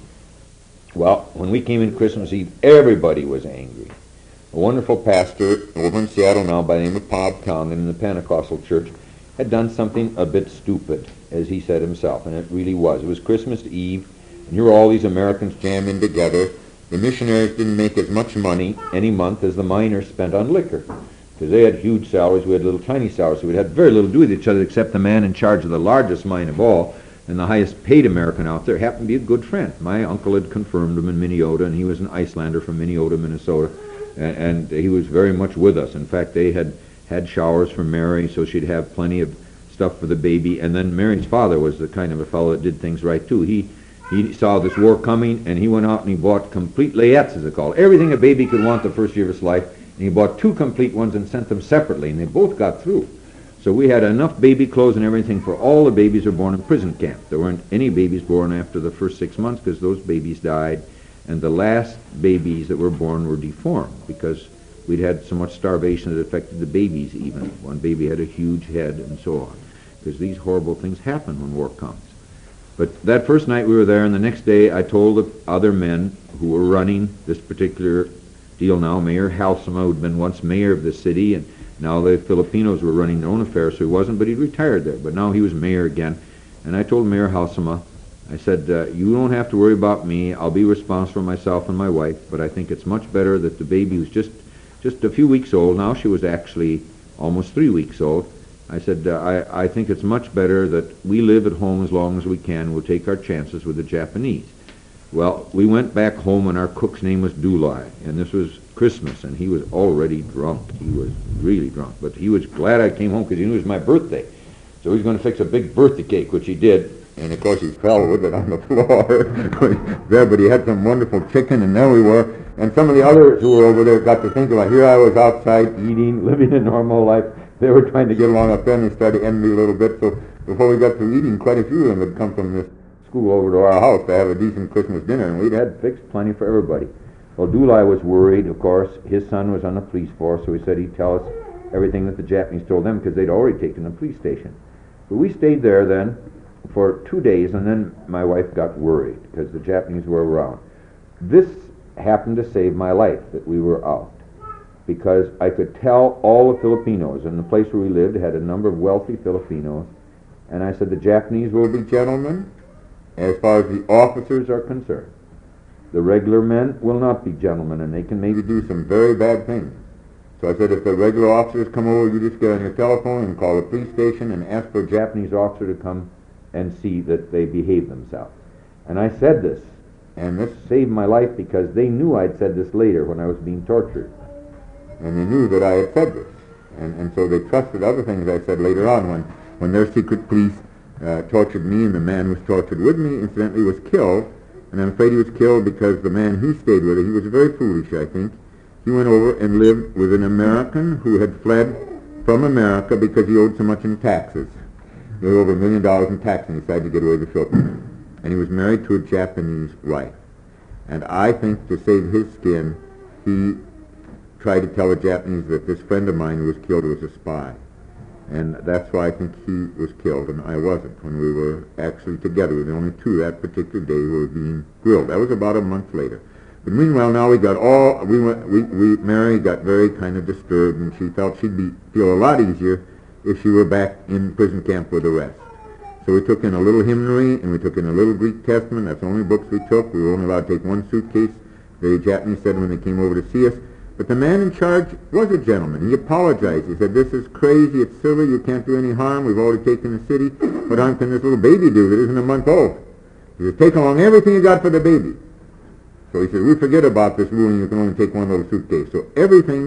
Well, when we came in Christmas Eve, everybody was angry. A wonderful pastor over in Seattle now by the name of Bob Tong in the Pentecostal church had done something a bit stupid, as he said himself, and it really was. It was Christmas Eve, and here were all these Americans jamming together. The missionaries didn't make as much money any month as the miners spent on liquor, because they had huge salaries, we had little tiny salaries, so we had very little to do with each other except the man in charge of the largest mine of all, and the highest paid American out there happened to be a good friend. My uncle had confirmed him in Minnesota, and he was an Icelander from Minnesota, Minnesota, and, and he was very much with us. In fact, they had had showers for Mary, so she'd have plenty of stuff for the baby, and then Mary's father was the kind of a fellow that did things right, too. He he saw this war coming, and he went out and he bought complete layettes, as they call it, everything a baby could want the first year of his life, and he bought two complete ones and sent them separately, and they both got through. So we had enough baby clothes and everything for all the babies who were born in prison camp. There weren't any babies born after the first six months because those babies died, and the last babies that were born were deformed because we'd had so much starvation that affected the babies even. One baby had a huge head and so on, because these horrible things happen when war comes. But that first night we were there, and the next day I told the other men who were running this particular deal now, Mayor Halsema, who'd been once mayor of the city, and now the Filipinos were running their own affairs, so he wasn't, but he'd retired there. But now he was mayor again. And I told Mayor Halsema, I said, uh, you don't have to worry about me. I'll be responsible for myself and my wife, but I think it's much better that the baby who's just, just a few weeks old, now she was actually almost three weeks old, I said, uh, I, I think it's much better that we live at home as long as we can. We'll take our chances with the Japanese. Well, we went back home, and our cook's name was Dulai, and this was Christmas, and he was already drunk. He was really drunk, but he was glad I came home because he knew it was my birthday. So he was going to fix a big birthday cake, which he did, and of course he fell with it on the floor there, but he had some wonderful chicken, and there we were. And some of the others who were over there got to think about, here I was outside eating, living a normal life. They were trying to get along up there, and they started to envy a little bit. So before we got through eating, quite a few of them had come from this school over to our house to have a decent Christmas dinner, and we'd had fixed plenty for everybody. Well, Dulai was worried, of course. His son was on the police force, so he said he'd tell us everything that the Japanese told them because they'd already taken the police station. But we stayed there then for two days, and then my wife got worried because the Japanese were around. This happened to save my life, that we were out, because I could tell all the Filipinos, and the place where we lived had a number of wealthy Filipinos, and I said, the Japanese will be gentlemen as far as the officers are concerned. The regular men will not be gentlemen, and they can maybe do some very bad things. So I said, if the regular officers come over, you just get on your telephone and call the police station and ask for a Japanese officer to come and see that they behave themselves. And I said this, and this saved my life because they knew I'd said this later when I was being tortured. And they knew that I had said this. And, and so they trusted other things I said later on when, when their secret police uh, tortured me, and the man who was tortured with me, incidentally, was killed. And I'm afraid he was killed because the man he stayed with, he was very foolish, I think. He went over and lived with an American who had fled from America because he owed so much in taxes. He owed over a million dollars in taxes, and he decided to get away with the Philippines. And he was married to a Japanese wife. And I think to save his skin, he tried to tell the Japanese that this friend of mine who was killed was a spy. And that's why I think he was killed, and I wasn't, when we were actually together. We were the only two that particular day who were being grilled. That was about a month later. But meanwhile, now we got all, we went, we, we, Mary got very kind of disturbed, and she felt she'd be, feel a lot easier if she were back in prison camp with the rest. So we took in a little hymnary, and we took in a little Greek Testament. That's the only books we took. We were only allowed to take one suitcase. The Japanese said when they came over to see us. But the man in charge was a gentleman. He apologized. He said, this is crazy, it's silly, you can't do any harm, we've already taken the city. What harm can this little baby do that isn't a month old? He said, take along everything you got for the baby. So he said, we forget about this rule, and you can only take one little suitcase. So everything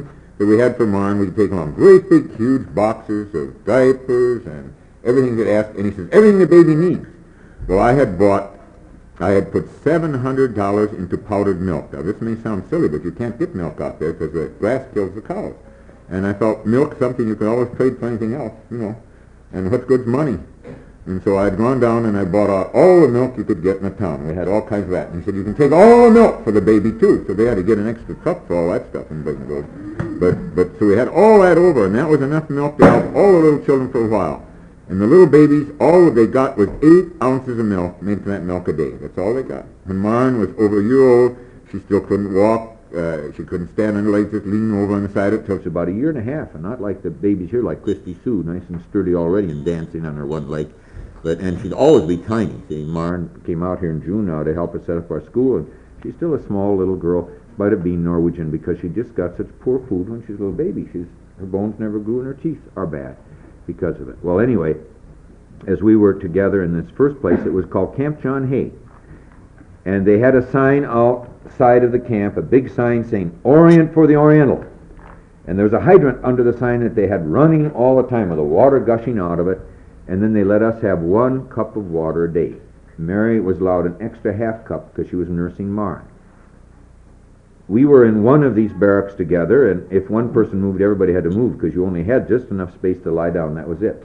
So we had for Marn, we'd take along great big huge boxes of diapers and everything that asked, and he says, everything the baby needs. Well, I had bought, I had put seven hundred dollars into powdered milk. Now, this may sound silly, but you can't get milk out there because the grass kills the cows. And I thought, milk, something you can always trade for anything else, you know, and what's good's money. And so I'd gone down and I bought out all the milk you could get in the town. We had all kinds of that. And he said, you can take all the milk for the baby, too. So they had to get an extra cup for all that stuff and bring it over. But, but so we had all that over, and that was enough milk to help all the little children for a while. And the little babies, all they got was eight ounces of milk, made from that milk a day. That's all they got. When Marn was over a year old, she still couldn't walk. Uh, she couldn't stand on her legs, just leaning over on the side of it. It was about a year and a half, and not like the babies here, like Christy Sue, nice and sturdy already and dancing on her one leg. But and she'd always be tiny. See, Marn came out here in June now to help us set up our school, and she's still a small little girl, might have been Norwegian because she just got such poor food when she was a little baby. She's her bones never grew and her teeth are bad because of it. Well, anyway, as we were together in this first place, it was called Camp John Hay, and they had a sign outside of the camp, a big sign saying "Orient for the Oriental," and there was a hydrant under the sign that they had running all the time with the water gushing out of it. And then they let us have one cup of water a day. Mary was allowed an extra half cup because she was nursing Marn. We were in one of these barracks together, and if one person moved, everybody had to move because you only had just enough space to lie down. That was it.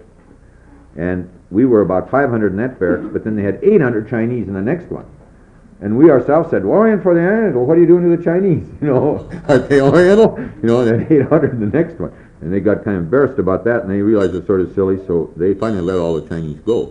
And we were about five hundred in that barracks, but then they had eight hundred Chinese in the next one. And we ourselves said, Orient for the Oriental, what are you doing to the Chinese? You know, are they Oriental? You know, and then eight hundred in the next one. And they got kind of embarrassed about that, and they realized it's sort of silly, so they finally let all the Chinese go.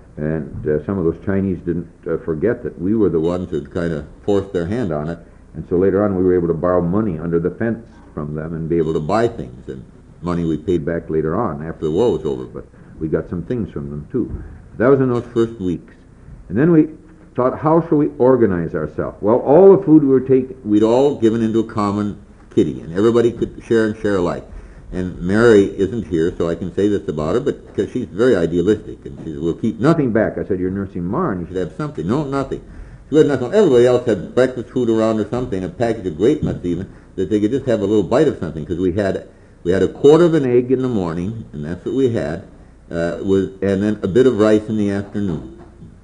And uh, some of those Chinese didn't uh, forget that we were the ones who kind of forced their hand on it, and so later on we were able to borrow money under the fence from them and be able to buy things, and money we paid back later on after the war was over, but we got some things from them too. That was in those first weeks. And then we thought, how shall we organize ourselves? Well, all the food we were taking, we'd all given into a common kitty, and everybody could share and share alike. And Mary isn't here, so I can say this about her, but because she's very idealistic, and she says, we'll keep nothing back. I said, you're nursing Marn, you should have something. No, nothing. She had nothing. Everybody else had breakfast food around or something, a package of grape nuts even, that they could just have a little bite of something, because we had we had a quarter of an egg in the morning, and that's what we had, uh, was, and then a bit of rice in the afternoon.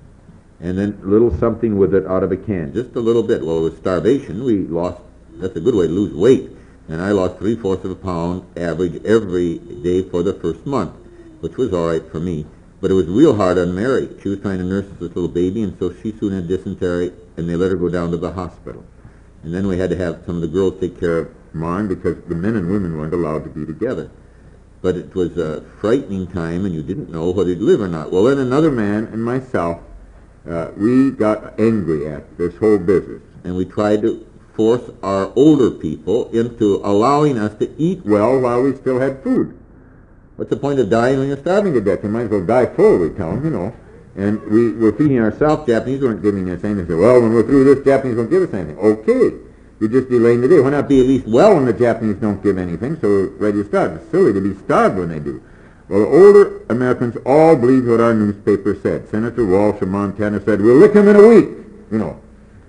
And then a little something with it out of a can, just a little bit. Well, it was starvation. We lost, that's a good way to lose weight. And I lost three-fourths of a pound average every day for the first month, which was all right for me. But it was real hard on Mary. She was trying to nurse this little baby, and so she soon had dysentery, and they let her go down to the hospital. And then we had to have some of the girls take care of Marn because the men and women weren't allowed to be together. But it was a frightening time, and you didn't know whether you'd live or not. Well, then another man and myself, uh, we got angry at this whole business, and we tried to force our older people into allowing us to eat well while we still had food. What's the point of dying when you're starving to death? You might as well die full, we tell them, you know. And we were feeding ourselves. Japanese weren't giving us anything. They said, well, when we're through this, Japanese won't give us anything. Okay, you're just delaying the day. Why not be at least well when the Japanese don't give anything, so we're ready to starve? It's silly to be starved when they do. Well, the older Americans all believed what our newspaper said. Senator Walsh of Montana said, we'll lick him in a week, you know.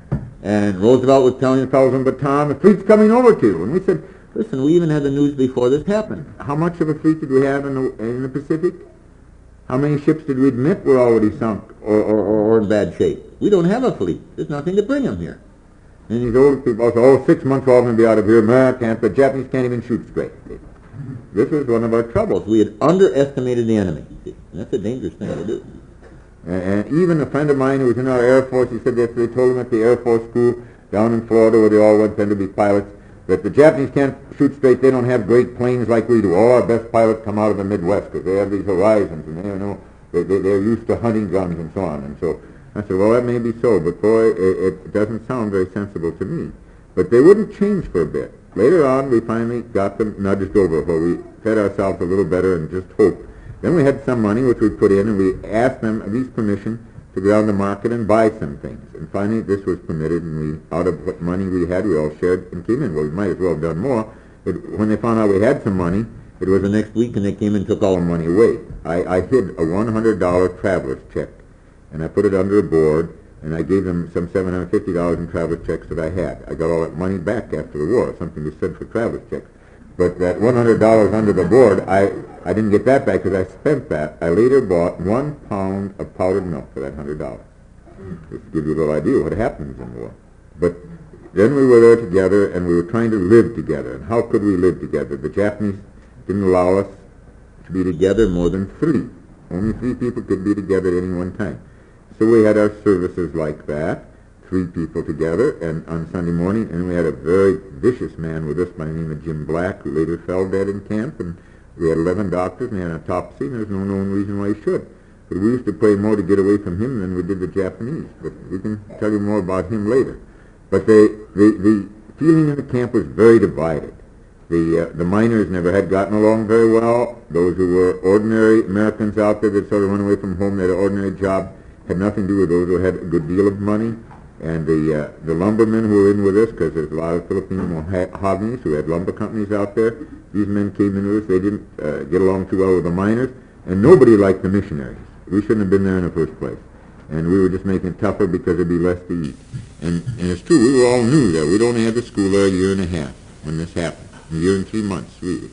And Roosevelt was telling the fellows in Bataan, the fleet's coming over to you. And we said, listen, we even had the news before this happened. How much of a fleet did we have in the, in the Pacific? How many ships did we admit were already sunk or, or, or in bad shape? We don't have a fleet. There's nothing to bring them here. And these old people said, oh, six months we're all going to be out of here. America can't, the Japanese can't even shoot straight. This was one of our troubles. We had underestimated the enemy. And that's a dangerous thing to do. And even a friend of mine who was in our Air Force, he said that they told him at the Air Force school down in Florida where they all went then to be pilots, that the Japanese can't shoot straight. They don't have great planes like we do. All our best pilots come out of the Midwest because they have these horizons and they you know they, they, they're used to hunting guns and so on. And so I said, well, that may be so, but boy, it, it doesn't sound very sensible to me. But they wouldn't change for a bit. Later on, we finally got them nudged over where we fed ourselves a little better and just hoped. Then we had some money which we put in, and we asked them at least permission to go out on the market and buy some things. And finally this was permitted, and we, out of what money we had, we all shared and came in. Well, we might as well have done more. But when they found out we had some money, it was the next week, and they came and took all the money away. I, I hid a one hundred dollar traveler's check, and I put it under a board, and I gave them some seven hundred fifty dollars in traveler's checks that I had. I got all that money back after the war, something we said for traveler's checks. But that one hundred dollars under the board, I, I didn't get that back because I spent that. I later bought one pound of powdered milk for that one hundred dollars. Just to give you a little idea what happens in war. But then we were there together, and we were trying to live together. And how could we live together? The Japanese didn't allow us to be together more than three. Only three people could be together at any one time. So we had our services like that, three people together, and on Sunday morning, and we had a very vicious man with us by the name of Jim Black, who later fell dead in camp, and we had eleven doctors, and he had an autopsy, and there's no known reason why he should. But we used to pray more to get away from him than we did the Japanese. But we can tell you more about him later. But they, the, the feeling in the camp was very divided. The, uh, the miners never had gotten along very well. Those who were ordinary Americans out there that sort of went away from home, they had an ordinary job, had nothing to do with those who had a good deal of money. And the, uh, the lumbermen who were in with us, because there's a lot of Filipino Mohagnys who had lumber companies out there, these men came in with us. They didn't uh, get along too well with the miners, and nobody liked the missionaries. We shouldn't have been there in the first place. And we were just making it tougher because there'd be less to eat. And, and it's true, we all knew that. We'd only had the school there a year and a half when this happened, a year and three months, really.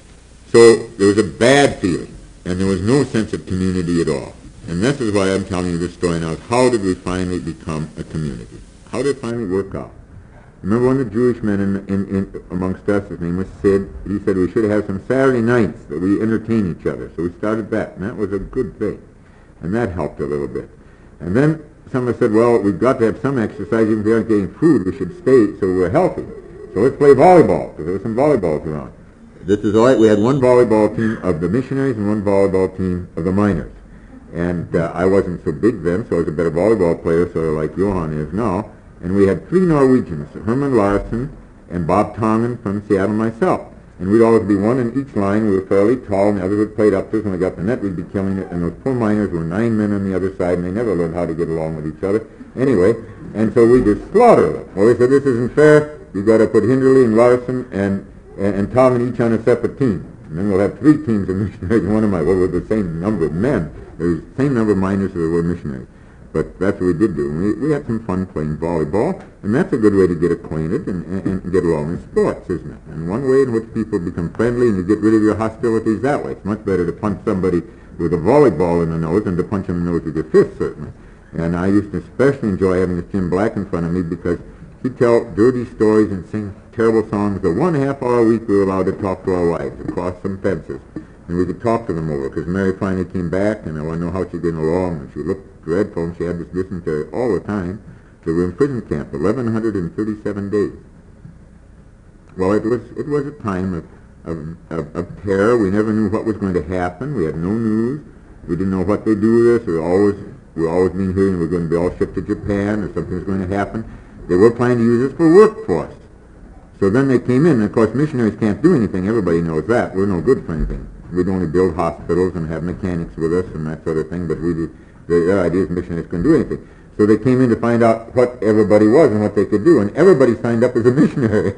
So there was a bad feeling, and there was no sense of community at all. And this is why I'm telling you this story now. How did we finally become a community? How did it finally work out? Remember one of the Jewish men in, in, in amongst us, his name was Sid, he said we should have some Saturday nights that we entertain each other. So we started that, and that was a good thing. And that helped a little bit. And then someone said, well, we've got to have some exercise. Even if we aren't getting food, we should stay so we're healthy. So let's play volleyball, because there were some volleyballs around. This is all right. We had one volleyball team of the missionaries and one volleyball team of the miners. And uh, I wasn't so big then, so I was a better volleyball player, sort of like Johan is now. And we had three Norwegians, Herman Larson and Bob Tongan from Seattle, myself. And we'd always be one in each line. We were fairly tall, and the others would play up to us. When we got the net, we'd be killing it. And those poor miners were nine men on the other side, and they never learned how to get along with each other. Anyway, and so we just slaughtered them. Well, we said, this isn't fair. You've got to put Hinderly and Larson and, and, and Tongan each on a separate team. And then we'll have three teams of missionaries. One of my, well, with the same number of men. There was the same number of miners as there were missionaries. But that's what we did do. We, we had some fun playing volleyball, and that's a good way to get acquainted and, and, and get along in sports, isn't it? And one way in which people become friendly and you get rid of your hostilities that way. It's much better to punch somebody with a volleyball in the nose than to punch them in the nose with your fist, certainly. And I used to especially enjoy having this Jim Black in front of me because he'd tell dirty stories and sing terrible songs. The one half hour a week we were allowed to talk to our wives across some fences. And we could talk to them over, because Mary finally came back, and I wanted to know how she was getting along, and she looked dreadful, and she had this dysentery all the time. So we were in prison camp, eleven thirty-seven days. Well, it was it was a time of, of, of, of terror. We never knew what was going to happen. We had no news. We didn't know what they'd do with us. We were always, we were always being hearing we were going to be all shipped to Japan, or something was going to happen. They were planning to use us for work for us. So then they came in, and of course missionaries can't do anything. Everybody knows that. We're no good for anything. We'd only build hospitals and have mechanics with us and that sort of thing, but we did, their idea is missionaries couldn't do anything. So they came in to find out what everybody was and what they could do, and everybody signed up as a missionary.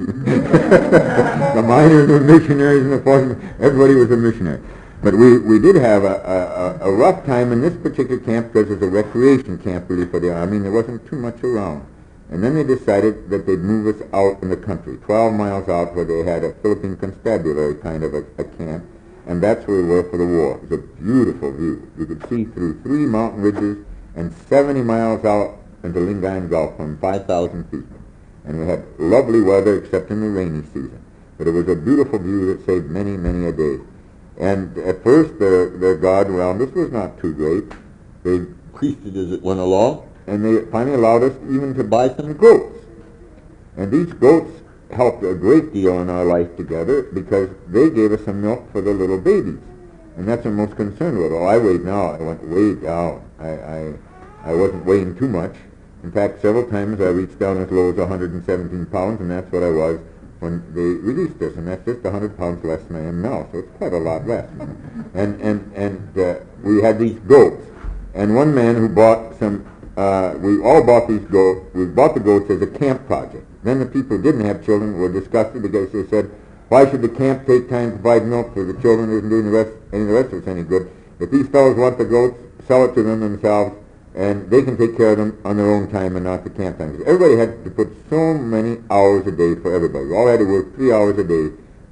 The miners were missionaries and the foremen, everybody was a missionary. But we, we did have a, a, a rough time in this particular camp because it was a recreation camp really for the Army, and there wasn't too much around. And then they decided that they'd move us out in the country, twelve miles out, where they had a Philippine constabulary kind of a, a camp. And that's where we were for the war. It was a beautiful view. You could see through three mountain ridges and seventy miles out into Lingayen Gulf from five thousand feet. And we had lovely weather except in the rainy season. But it was a beautiful view that saved many, many a day. And at first the, the guard around us was not too great. They increased it as it went along, and they finally allowed us even to buy some goats. And these goats helped a great deal in our life together because they gave us some milk for the little babies. And that's what I'm most concerned with. Oh, I weighed now. I went way down. I, I, I wasn't weighing too much. In fact, several times I reached down as low as one hundred seventeen pounds, and that's what I was when they released us. And that's just one hundred pounds less than I am now, so it's quite a lot less. And, and, and uh, we had these goats. And one man who bought some, uh, we all bought these goats, we bought the goats as a camp project. Then the people who didn't have children were disgusted because they said, why should the camp take time to provide milk for the children who isn't doing the rest, any of the rest of us any good? If these fellows want the goats, sell it to them themselves, and they can take care of them on their own time and not the camp time. Because everybody had to put so many hours a day for everybody. We all had to work three hours a day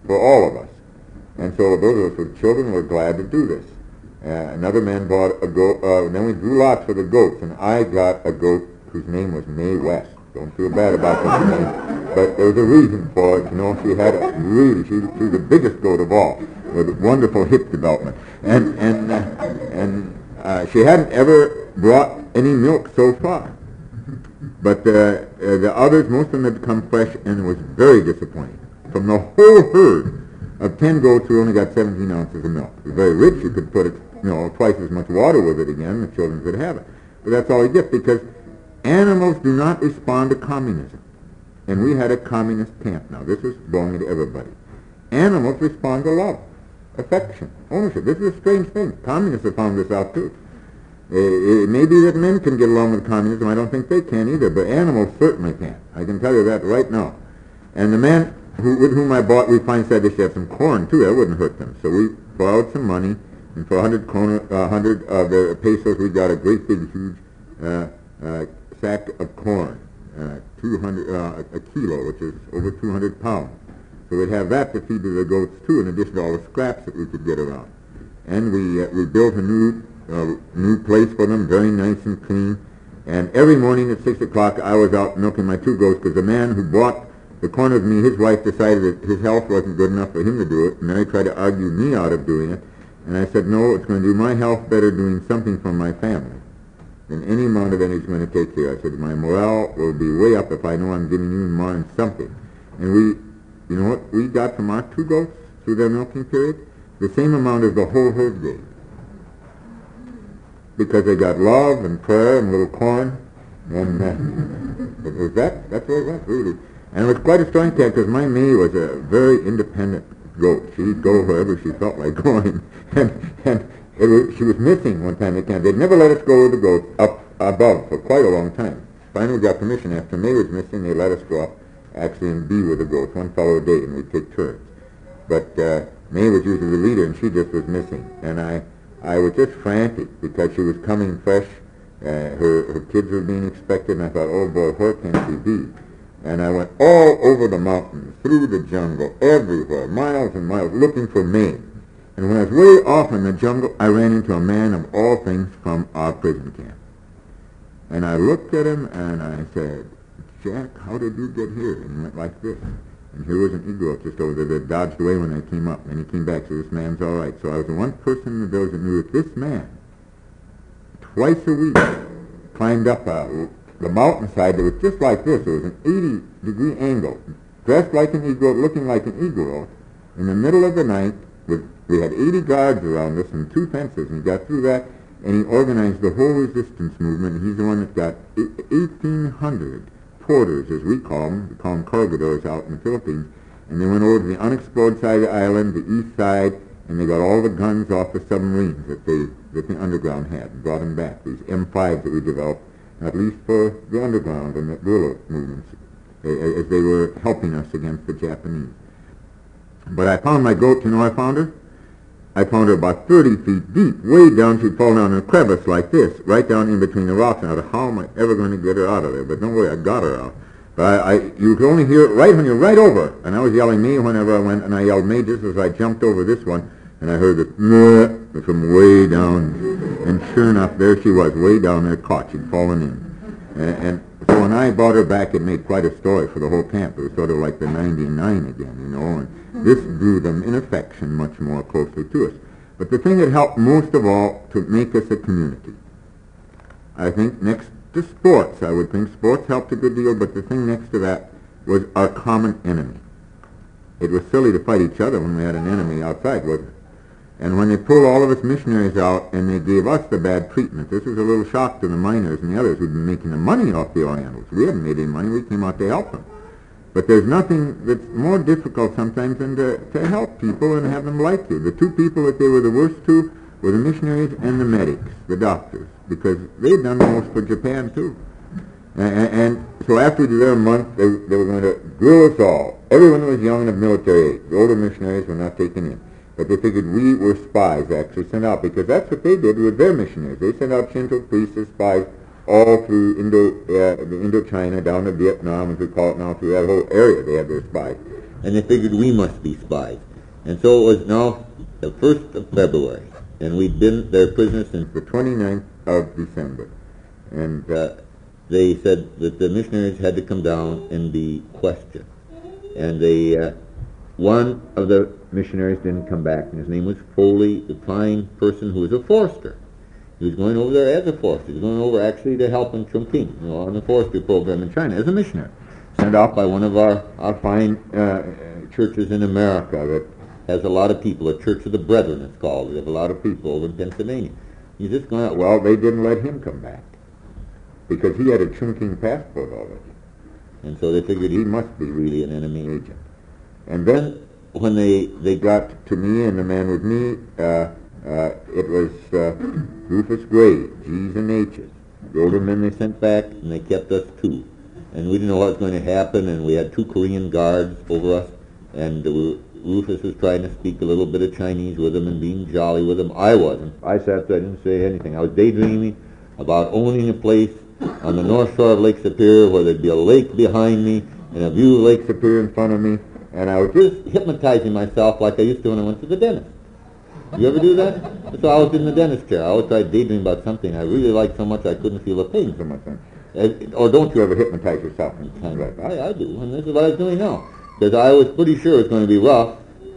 for all of us. And so those of us with children were glad to do this. Uh, another man bought a goat, uh, then we drew lots for the goats, and I got a goat whose name was Mae West. Don't feel bad about that name, but there was a reason for it. You know, she had a really, she, she was the biggest goat of all, with wonderful hip development. And, and, uh, and uh, she hadn't ever brought any milk so far. But uh, uh, the others, most of them had come fresh, and it was very disappointing. From the whole herd of ten goats, we only got seventeen ounces of milk. It was very rich. You could put it, you know, twice as much water with it again. The children could have it. But that's all you get, because animals do not respond to communism. And we had a communist camp now. This is belonging to everybody. Animals respond to love, affection, ownership. This is a strange thing. Communists have found this out too. Uh, it may be that men can get along with communism. I don't think they can either, but animals certainly can. I can tell you that right now. And the man who, with whom I bought, we finally said they should have some corn too. That wouldn't hurt them. So we borrowed some money, and for a hundred corn, uh, hundred of the pesos, we got a great big huge uh, uh, sack of corn, uh, two hundred uh, a kilo, which is over two hundred pounds. So we'd have that to feed to the goats too, in addition to all the scraps that we could get around. And we uh, we built a new uh, new place for them, very nice and clean. And every morning at six o'clock, I was out milking my two goats, because the man who bought the corn with me, his wife decided that his health wasn't good enough for him to do it, and then he tried to argue me out of doing it. And I said, no, it's going to do my health better doing something for my family than any amount of energy is going to take here. I said, my morale will be way up if I know I'm giving you and mine something. And we, you know what we got from our two goats through their milking period? The same amount as the whole herd gave. Because they got love and prayer and a little corn. And uh, it was that, that's what it was, really. And it was quite a strong cat, because my Mae was a very independent goat. She'd go wherever she felt like going. and and it was, she was missing one time at camp. They'd never let us go with the goats up above for quite a long time. Finally we got permission. After Mae was missing, they let us go up actually and be with the goats, one fellow a day, and we'd take turns. But uh, Mae was usually the leader, and she just was missing. And I, I was just frantic, because she was coming fresh. Uh, her, her kids were being expected, and I thought, oh boy, where can she be? And I went all over the mountains, through the jungle, everywhere, miles and miles, looking for Mae. And when I was way off in the jungle, I ran into a man of all things from our prison camp. And I looked at him, and I said, Jack, how did you get here? And he went like this. And here was an eagle just over there that dodged away when I came up. And he came back, so this man's all right. So I was the one person in the village that knew that this man, twice a week, climbed up a the mountainside that was just like this. It was an eighty degree angle, dressed like an eagle, looking like an eagle. In the middle of the night, with, we had eighty guards around us and two fences, and he got through that, and he organized the whole resistance movement, and he's the one that got eighteen hundred porters, as we call them, we call them cargadores out in the Philippines, and they went over to the unexplored side of the island, the east side, and they got all the guns off the submarines that, they, that the underground had, and brought them back, these M fives that we developed, at least for the underground and the guerrilla movements, as they were helping us against the Japanese. But I found my goat. You know I found her? I found her about thirty feet deep, way down. She'd fallen down in a crevice like this, right down in between the rocks. And I thought, how am I ever going to get her out of there? But don't worry, I got her out. But I, I, you could only hear it right when you're right over. And I was yelling Mae whenever I went, and I yelled Mae just as I jumped over this one, and I heard it from way down. And sure enough, there she was, way down there, caught. She'd fallen in. And, and so when I brought her back, it made quite a story for the whole camp. It was sort of like the ninety-nine again, you know, and this drew them in affection much more closely to us. But the thing that helped most of all to make us a community, I think next to sports, I would think, sports helped a good deal, but the thing next to that was our common enemy. It was silly to fight each other when we had an enemy outside, wasn't it? And when they pulled all of us missionaries out and they gave us the bad treatment, this was a little shock to the miners and the others who'd been making the money off the Orientals. We hadn't made any money. We came out to help them. But there's nothing that's more difficult sometimes than to, to help people and have them like you. The two people that they were the worst to were the missionaries and the medics, the doctors, because they'd done the most for Japan too. And, and so after we did their month, they, they were going to drill us all. Everyone that was young and of military age. The older missionaries were not taken in. But they figured we were spies actually sent out, because that's what they did with their missionaries. They sent out Shinto priests as spies all through Indo, uh, the Indochina, down to Vietnam, as we call it now, through that whole area they had their spies. and they figured we must be spies. And so it was now the first of February, and we'd been their prisoners since The twenty-ninth of December. And uh, they said that the missionaries had to come down and be questioned. And they, uh, one of the missionaries didn't come back, and his name was Foley, the fine person who was a forester. He was going over there as a forester. He was going over actually to help in Chongqing, you know, on the forestry program in China as a missionary, sent off by one of our, our fine uh, churches in America that has a lot of people, a Church of the Brethren it's called. They have a lot of people over in Pennsylvania. He's just going out. Well, they didn't let him come back because he had a Chongqing passport already. And so they figured he, He must be really an enemy agent. And then when they, they got got to me and the man with me, uh, uh, it was uh, Rufus Gray, G's and H's. the older men they sent back, and they kept us two. And we didn't know what was going to happen, and we had two Korean guards over us, and uh, Rufus was trying to speak a little bit of Chinese with them and being jolly with them. I wasn't. I sat there, I didn't say anything. I was daydreaming about owning a place on the north shore of Lake Superior where there'd be a lake behind me and a view of Lake Superior in front of me, and I was just hypnotizing myself like I used to when I went to the dentist. You ever do that? So I was in the dentist chair. I always tried daydreaming about something I really liked so much I couldn't feel the pain so much. Uh, or don't you ever hypnotize yourself? Kind of, I, I do, and this is what I was doing now. Because I was pretty sure it was going to be rough,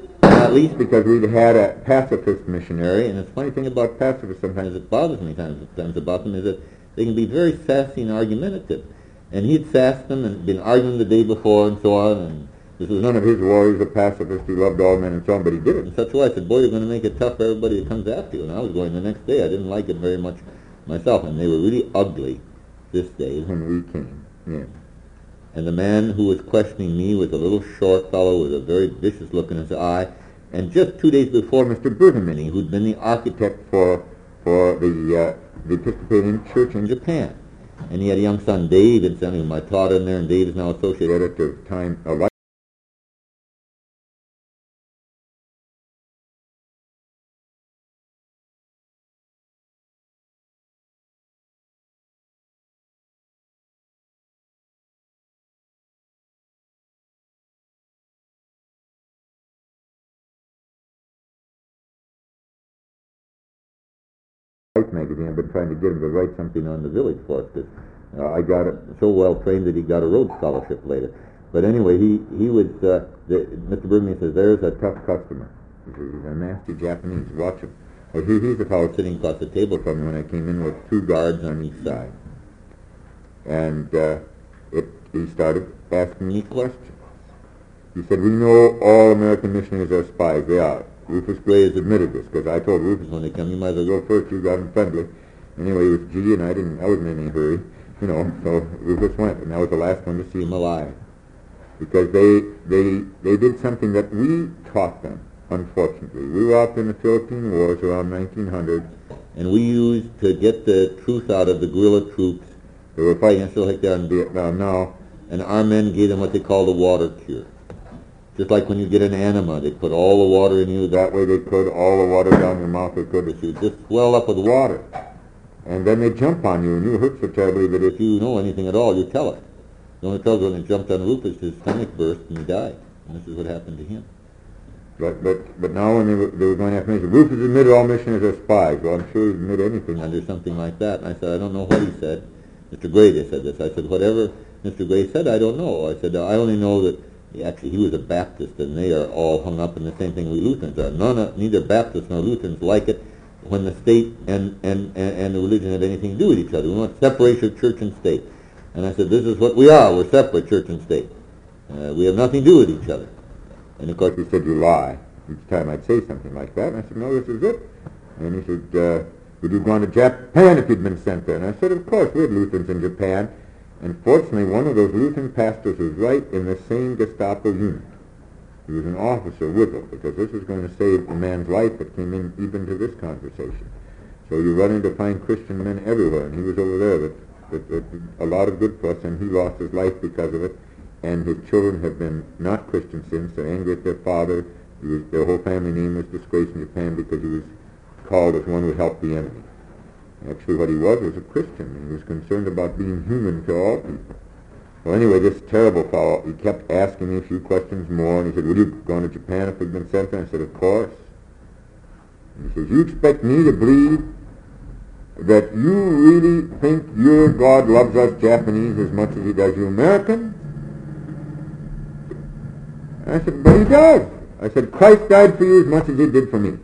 at least because we'd had a pacifist missionary, and the funny thing about pacifists sometimes that bothers me times, times about them is that they can be very sassy and argumentative. And he'd sassed them and been arguing the day before and so on, and this was None of his war, he was a pacifist, he loved all men and so on, but he did it. in such a way. I said, boy, you're going to make it tough for everybody that comes after you. And I was going the next day. I didn't like it very much myself, and they were really ugly this day. When we came, yes. And the man who was questioning me was a little short fellow with a very vicious look in his eye. And just two days before, Mister Bergamini, who'd been the architect for for the uh, the Episcopalian Church in Japan, and he had a young son, Dave, and son whom I taught in there, and Dave is now associate editor of Time of Life. magazine. I've been trying to get him to write something on the village for us, because uh, I got it so well trained that he got a Rhodes Scholarship later. But anyway, he, he was, uh, the, Mister Bergman says, there's a tough customer. He's a nasty Japanese. Watch him. Well, he, he's the fellow Sitting across the table from me when I came in with two guards on each side. And uh, it, he started asking Me questions. He said, we know all American missionaries are spies. They are. Rufus Gray has admitted this, because I told Rufus when they come, you might as well go first. You got him friendly. Anyway, it was G, and I didn't. I wasn't in any hurry, you know. So Rufus went, and I was the last one to see him alive, because they they they did something that we taught them. Unfortunately, we were out in the Philippine Wars around nineteen hundred, and we used to get the truth out of the guerrilla troops that were fighting us, like they're in Vietnam now. And our men gave them what they call the water cure. Just like when you get an enema, they put all the water in you. That way they could, all the water down your mouth they could. But you just swell up with water. And then they jump on you, and you hurt so terribly that If you know anything at all, you tell it. The only trouble when they jumped on Rufus, his stomach burst and he died. And this is what happened to him. But but but now when they were, they were going after me, Rufus admitted all missionaries are spies. Well, I'm sure he'd admit anything. Under something like that. And I said, I don't know what he said. Mister Gray, they said this. I said, whatever Mister Gray said, I don't know. I said, I only know that he actually he was a Baptist, and they are all hung up in the same thing we Lutherans are. None of, neither Baptists nor Lutherans like it when the state and, and, and, and the religion have anything to do with each other. We want separation of church and state. And I said, this is what we are. We're separate, church and state. Uh, we have nothing to do with each other. And of course, He said, you lie. Each time I'd say something like that. And I said, no, this is it. And he said, uh, would you have gone to Japan if you'd been sent there? And I said, of course, we had Lutherans in Japan. And fortunately, one of those Lutheran pastors was right in the same Gestapo unit. He was an officer with them, because this was going to save the man's life that came in even to this conversation. So you run into fine Christian men everywhere, and he was over there that, that, that did a lot of good for us, and he lost his life because of it. And his children have been not Christian since. They're angry at their father. He was, their whole family name was disgraced in Japan because he was called as one who helped the enemy. Actually, what he was was a Christian. He was concerned about being human to all people. Well, anyway, this terrible fellow, he kept asking me a few questions more, and he said, would you go to Japan if we'd been sent there? I said, of course. And he says, you expect me to believe that you really think your God loves us Japanese as much as he does you Americans? And I said, but he does. I said, Christ died for you as much as he did for me.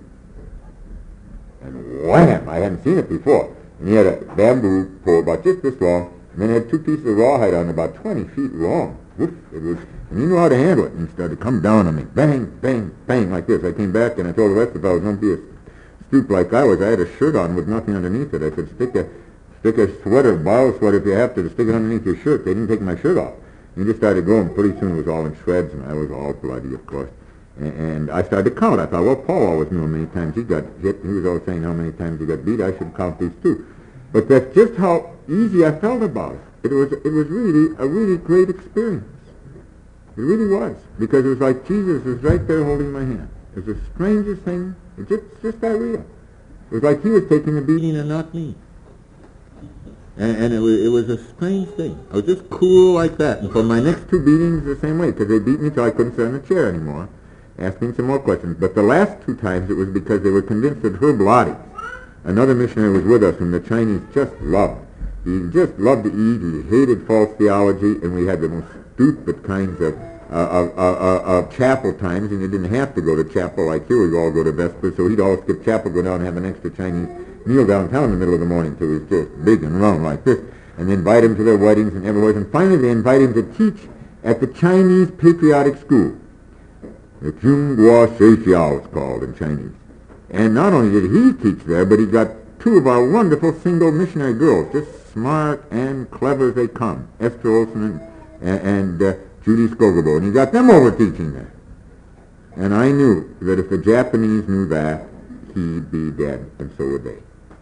And wham! I hadn't seen it before. And he had a bamboo pole about just this long, and then he had two pieces of rawhide on about twenty feet long. Whoop, it was, and he knew how to handle it. And he started to come down on me. Bang, bang, bang, like this. I came back and I told the rest of the fellows, don't be a stoop like I was. I had a shirt on with nothing underneath it. I said, stick a, stick a sweater, borrow sweater if you have to, to stick it underneath your shirt. They didn't take my shirt off. And he just started going. Pretty soon it was all in shreds, and I was all bloody, of course. And, and I started to count. I thought, well, Paul always knew how many times he got hit. He was always saying how many times he got beat. I should count these too. But that's just how easy I felt about it. It was, it was really a really great experience. It really was. Because it was like Jesus was right there holding my hand. It was the strangest thing. It just, just that real. It was like he was taking the beating and not me. And, and it, was, it was a strange thing. I was just cool like that. And for my next two beatings, the same way, because they beat me till I couldn't sit in the chair anymore, asking some more questions. But the last two times, it was because they were convinced that Herb Lottie, another missionary, was with us, whom the Chinese just loved. He just loved to eat. He hated false theology, and we had the most stupid kinds of uh, of, of, of chapel times, and you didn't have to go to chapel like here. We'd all go to Vespers, so he'd all skip chapel, go down and have an extra Chinese meal downtown in the middle of the morning till he was just big and round like this, and they invite him to their weddings and everywhere. And finally, they invite him to teach at the Chinese Patriotic School. The Tsinghua Seixiao, it's called in Chinese. And not only did he teach there, but he got two of our wonderful single missionary girls, just smart and clever as they come, Esther Olson and, and uh, Judy Skogobo, and he got them over teaching there. And I knew that if the Japanese knew that, he'd be dead, and so would they.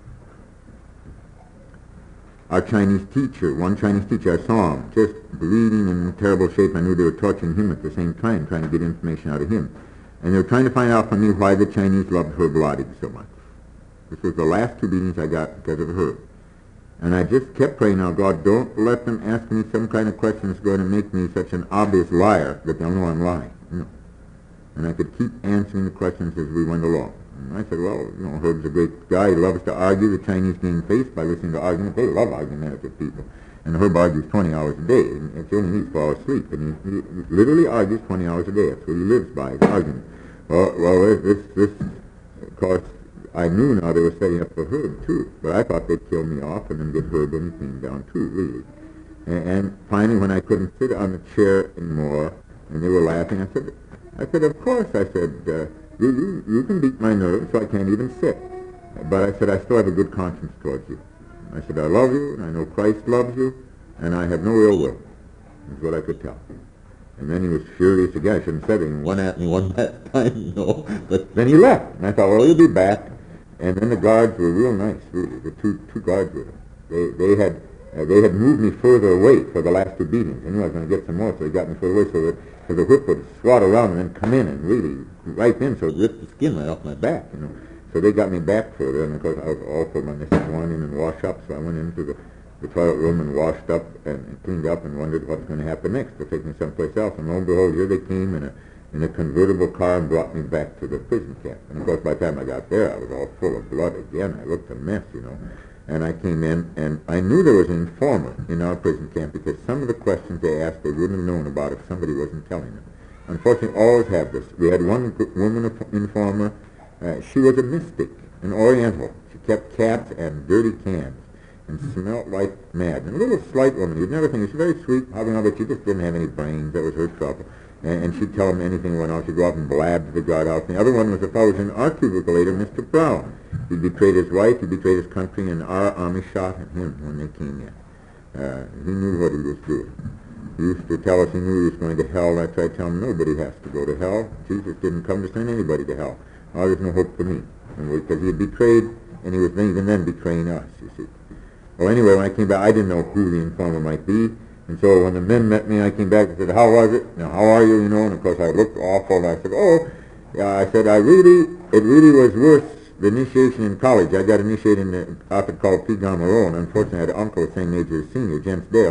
Our Chinese teacher, one Chinese teacher, I saw him just bleeding and in terrible shape. I knew they were torturing him at the same time, trying to get information out of him. And they were trying to find out from me why the Chinese loved Herb Lottie so much. This was the last two beatings I got because of Herb. And I just kept praying, now, God, don't let them ask me some kind of question that's going to make me such an obvious liar that they'll know I'm lying. You know. And I could keep answering the questions as we went along. And I said, well, you know, Herb's a great guy. He loves to argue. The Chinese gain faith by listening to argument. They love argumentative people. And Herb argues twenty hours a day. And it's only needs fall asleep. And he, he literally argues twenty hours a day. That's what he lives by, is argument. Well, well, this, this, of course, I knew now they were setting up for Herb, too. But I thought they'd kill me off and then get Herb when he came down, too, really. And, and finally, when I couldn't sit on the chair anymore, and they were laughing, I said, I said, of course, I said, uh, you, you, you can beat my nerves so I can't even sit. But I said, I still have a good conscience towards you. I said, I love you, and I know Christ loves you, and I have no ill will. That's what I could tell. And then he was furious again. I shouldn't have said anything. One at me one time, no. But then he left. And I thought, well, he'll be back. And then the guards were real nice, really. The two two guards with him. They, they, had, uh, they had moved me further away for the last two beatings. I knew I was going to get some more, so they got me further away so that so the whip would swat around and then come in and really right in, so it ripped the skin right off my back, you know. So they got me back further, and of course I was also my missus wanted in and wash up, so I went into the, the toilet room and washed up and, and cleaned up and wondered what's going to happen next. They'll take me someplace else, and lo and behold, here they came in a in a convertible car and brought me back to the prison camp. And of course, by the time I got there, I was all full of blood again. I looked a mess, you know. And I came in, and I knew there was an informer in our prison camp because some of the questions they asked they wouldn't have known about if somebody wasn't telling them. Unfortunately, always have this. We had one woman informer. Uh, she was a mystic, an Oriental. She kept cats and dirty cans and smelled like mad. And a little slight woman. You'd never think. She was very sweet, having but she just didn't have any brains. That was her trouble. And, and she'd tell him anything went on. She'd go out and blab to the guardhouse. And the other one was a fellow who was in our cubicle later, Mister Brown. He betrayed his wife, he betrayed his country, and our army shot at him when they came in. Uh, he knew what he was doing. He used to tell us he knew he was going to hell, and I tried to tell him nobody has to go to hell. Jesus didn't come to send anybody to hell. Oh, there's no hope for me. Because he had betrayed, and he was even then betraying us, you see. Well, anyway, when I came back, I didn't know who the informer might be. And so when the men met me, I came back and said, how was it? Now, how are you, you know? And of course, I looked awful, and I said, oh, yeah, I said, I really, it really was worth the initiation in college. I got initiated in an outfit called P. John Malone. Unfortunately, I had an uncle the same age as senior, James Dale,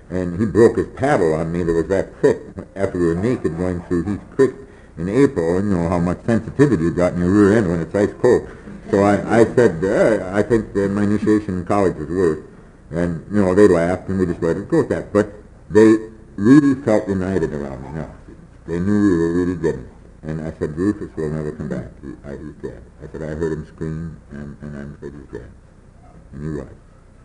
and he broke his paddle on me that was that thick after we were naked going through Heath Creek in April, and you know how much sensitivity you got in your rear end when it's ice cold. So I, I said, uh, I think uh, my initiation in college was worse. And, you know, they laughed, and we just let it go with that. But they really felt united around me now. They knew we were really getting it. And I said, Rufus will never come back. He, I, he's dead. I said, I heard him scream, and, and I'm afraid he's dead. And he was.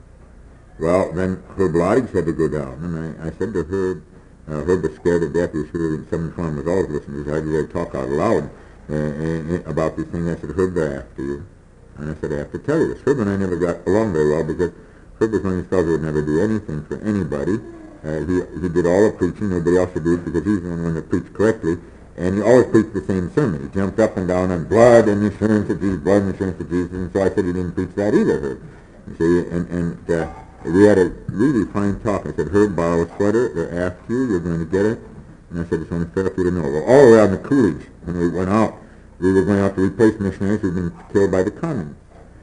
Well, then Herb Lodge had to go down, and I, I said to Herb, uh, Herb was scared to death. He was sure in some form was always listening to us. I did talk out loud uh, uh, about these things. I said, Herb, they're after you. And I said, I have to tell you this. Herb and I never got along very well because Herb was one of these fellows who would never do anything for anybody. Uh, he, he did all the preaching. Nobody else would do it because he's the only one that preached correctly. And he always preached the same sermon. He jumped up and down on blood and the assurance of Jesus, blood and the assurance of Jesus. And so I said he didn't preach that either, Herb. You see, and, and uh, we had a really fine talk. I said, Herb, borrow a sweater. They're after you. You're going to get it. And I said, it's only fair for you to know. Well, all the way out in the Coolidge, when we went out, we were going out to replace missionaries who had been killed by the communists.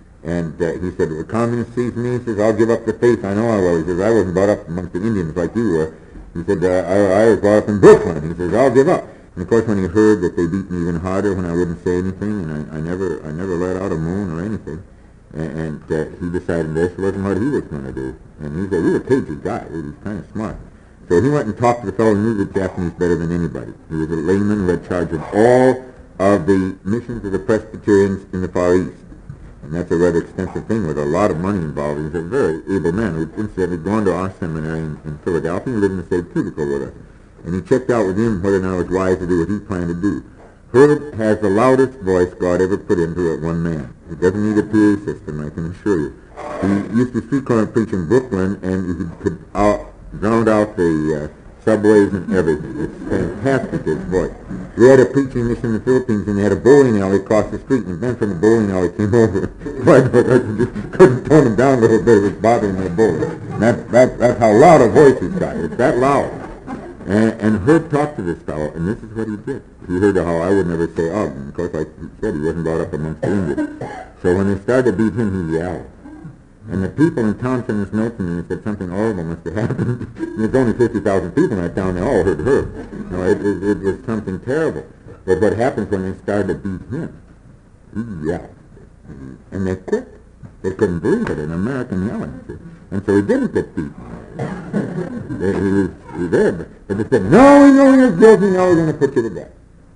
And uh, he said, the communist sees me. He says, I'll give up the faith. I know I will. He says, I wasn't brought up amongst the Indians like you were. He said, uh, I, I was brought up in Brooklyn. He says, I'll give up. And of course, when he heard that they beat me even harder when I wouldn't say anything, and I, I never I never let out a moan or anything, and, and uh, he decided this wasn't what he was going to do. And he's a real cagey guy. He was kind of smart. So he went and talked to the fellow who knew the Japanese better than anybody. He was a layman who had charge of all of the missions of the Presbyterians in the Far East. And that's a rather extensive thing with a lot of money involved. He's a very able man who incidentally gone to our seminary in, in Philadelphia and lived in the same cubicle with us. And he checked out with him whether or not it was wise to do what he planned to do. Herb has the loudest voice God ever put into it, one man. He doesn't need a P A system, I can assure you. He used to street corner preach in Brooklyn, and he could out, drown out the uh, subways and everything. It's fantastic, his voice. We had a preaching mission in the Philippines, and they had a bowling alley across the street, and a man from the bowling alley came over. I couldn't tone him down a little bit. It was bothering my bowling. That, that, that's how loud a voice he's got. It's that loud. And, and Herb talked to this fellow, and this is what he did. He heard how I would never say ugh, and of course, like he said, he wasn't brought up amongst the Indians. So when they started to beat him, he yelled. And the people in town sent us notes to me and said something horrible must have happened. And there's only fifty thousand people in that town, they all heard Herb. No, it, it, it was something terrible. But what happens when they started to beat him? He yelled. And they quit. They couldn't believe it, an American yelling. And so he didn't get beaten. They, he, was, he was there, but, but they said, no, we know you're guilty, now we're going to put you to death.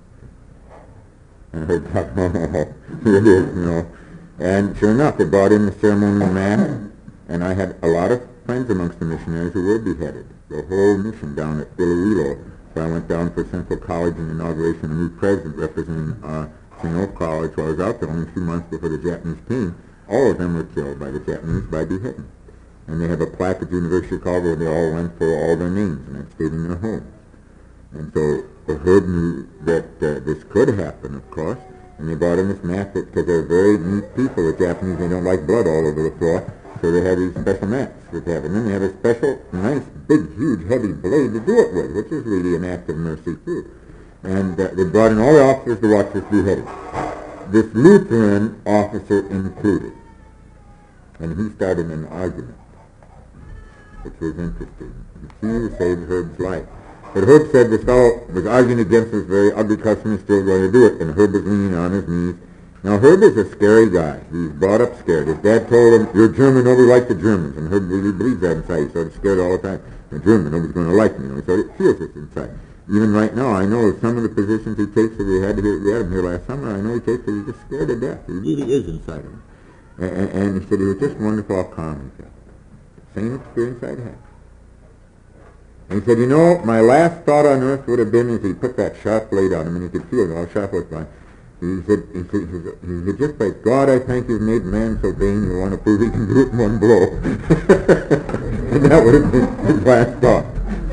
And I heard talk, oh, here it is, you know. And sure enough, they brought in the ceremonial mass, and I had a lot of friends amongst the missionaries who were beheaded. The whole mission down at Iloilo. So I went down for Central College and inauguration of a new president representing uh, Saint Oak College. While I was out there only a few months before the Japanese came, all of them were killed by the Japanese by beheading. And they have a plaque at the University of Chicago where they all went for all their names, and that stayed in their homes. And so the Herb knew that uh, this could happen, of course, and they brought in this mat because they're very neat people. The Japanese, they don't like blood all over the floor, so they have these special mats that they have. And then they have a special, nice, big, huge, heavy blade to do it with, which is really an act of mercy, too. And uh, they brought in all the officers to watch this beheading. This Lutheran officer included. And he started an argument, which was interesting. He saved Herb's life. But Herb said this fellow was arguing against this very ugly custom and still going to do it, and Herb was leaning on his knees. Now, Herb is a scary guy. He's brought up scared. His dad told him, you're German, nobody likes the Germans, and Herb really believes that inside. He's sort of scared all the time. I'm German, nobody's going to like me. You know, so he feels this inside. Even right now, I know some of the positions he takes that we had, to hear, we had him here last summer, I know he takes because he's just scared to death. He really is inside him. And, and, and he said he was just wonderful how calm he felt. Same experience I'd had. And he said, you know, my last thought on earth would have been if he put that sharp blade on him, and he could feel how sharp it was going. He said, he said, he said, he said, just like, God, I thank you've made man so vain you want to prove he can do it in one blow. And that would have been his last thought.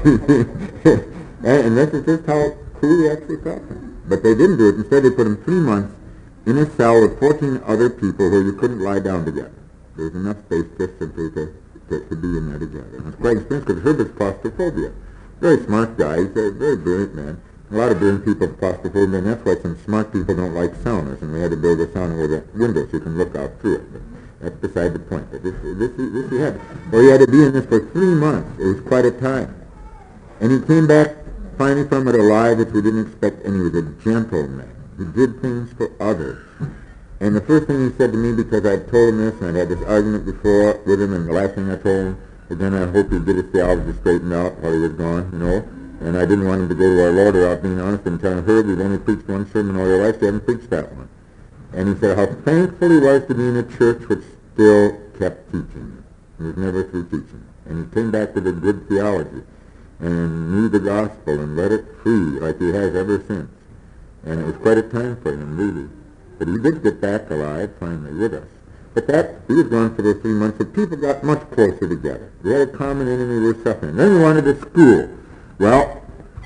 and, and this is just how cool he actually felt. But they didn't do it. Instead, they put him three months in a cell with fourteen other people where you couldn't lie down together. There was enough space just simply to To, to be in there together. And it's quite expensive because Herb is claustrophobia. Very smart guy. He's a very brilliant man. A lot of brilliant people have claustrophobia, and that's why some smart people don't like saunas, and we had to build a sauna with a window so you can look out through it. But That's beside the point. But this, this, this he had. Well, he had to be in this for three months. It was quite a time. And he came back finally from it alive, which we didn't expect, and he was a gentleman. He did things for others. And the first thing he said to me, because I'd told him this, and I'd had this argument before with him, and the last thing I told him, but then I hoped he'd get his theology straightened out while he was gone, you know. And I didn't want him to go to our Lord without being honest and tell him, Herb, you've only preached one sermon all your life, you haven't preached that one. And he said how thankful he was to be in a church which still kept teaching. He was never through teaching. And he came back with a good theology and knew the gospel and let it free like he has ever since. And it was quite a time for him, really. But he did get back alive finally with us. But that, he was gone for those three months, so people got much closer together. We had a common enemy, we were suffering. Then we wanted a school. Well,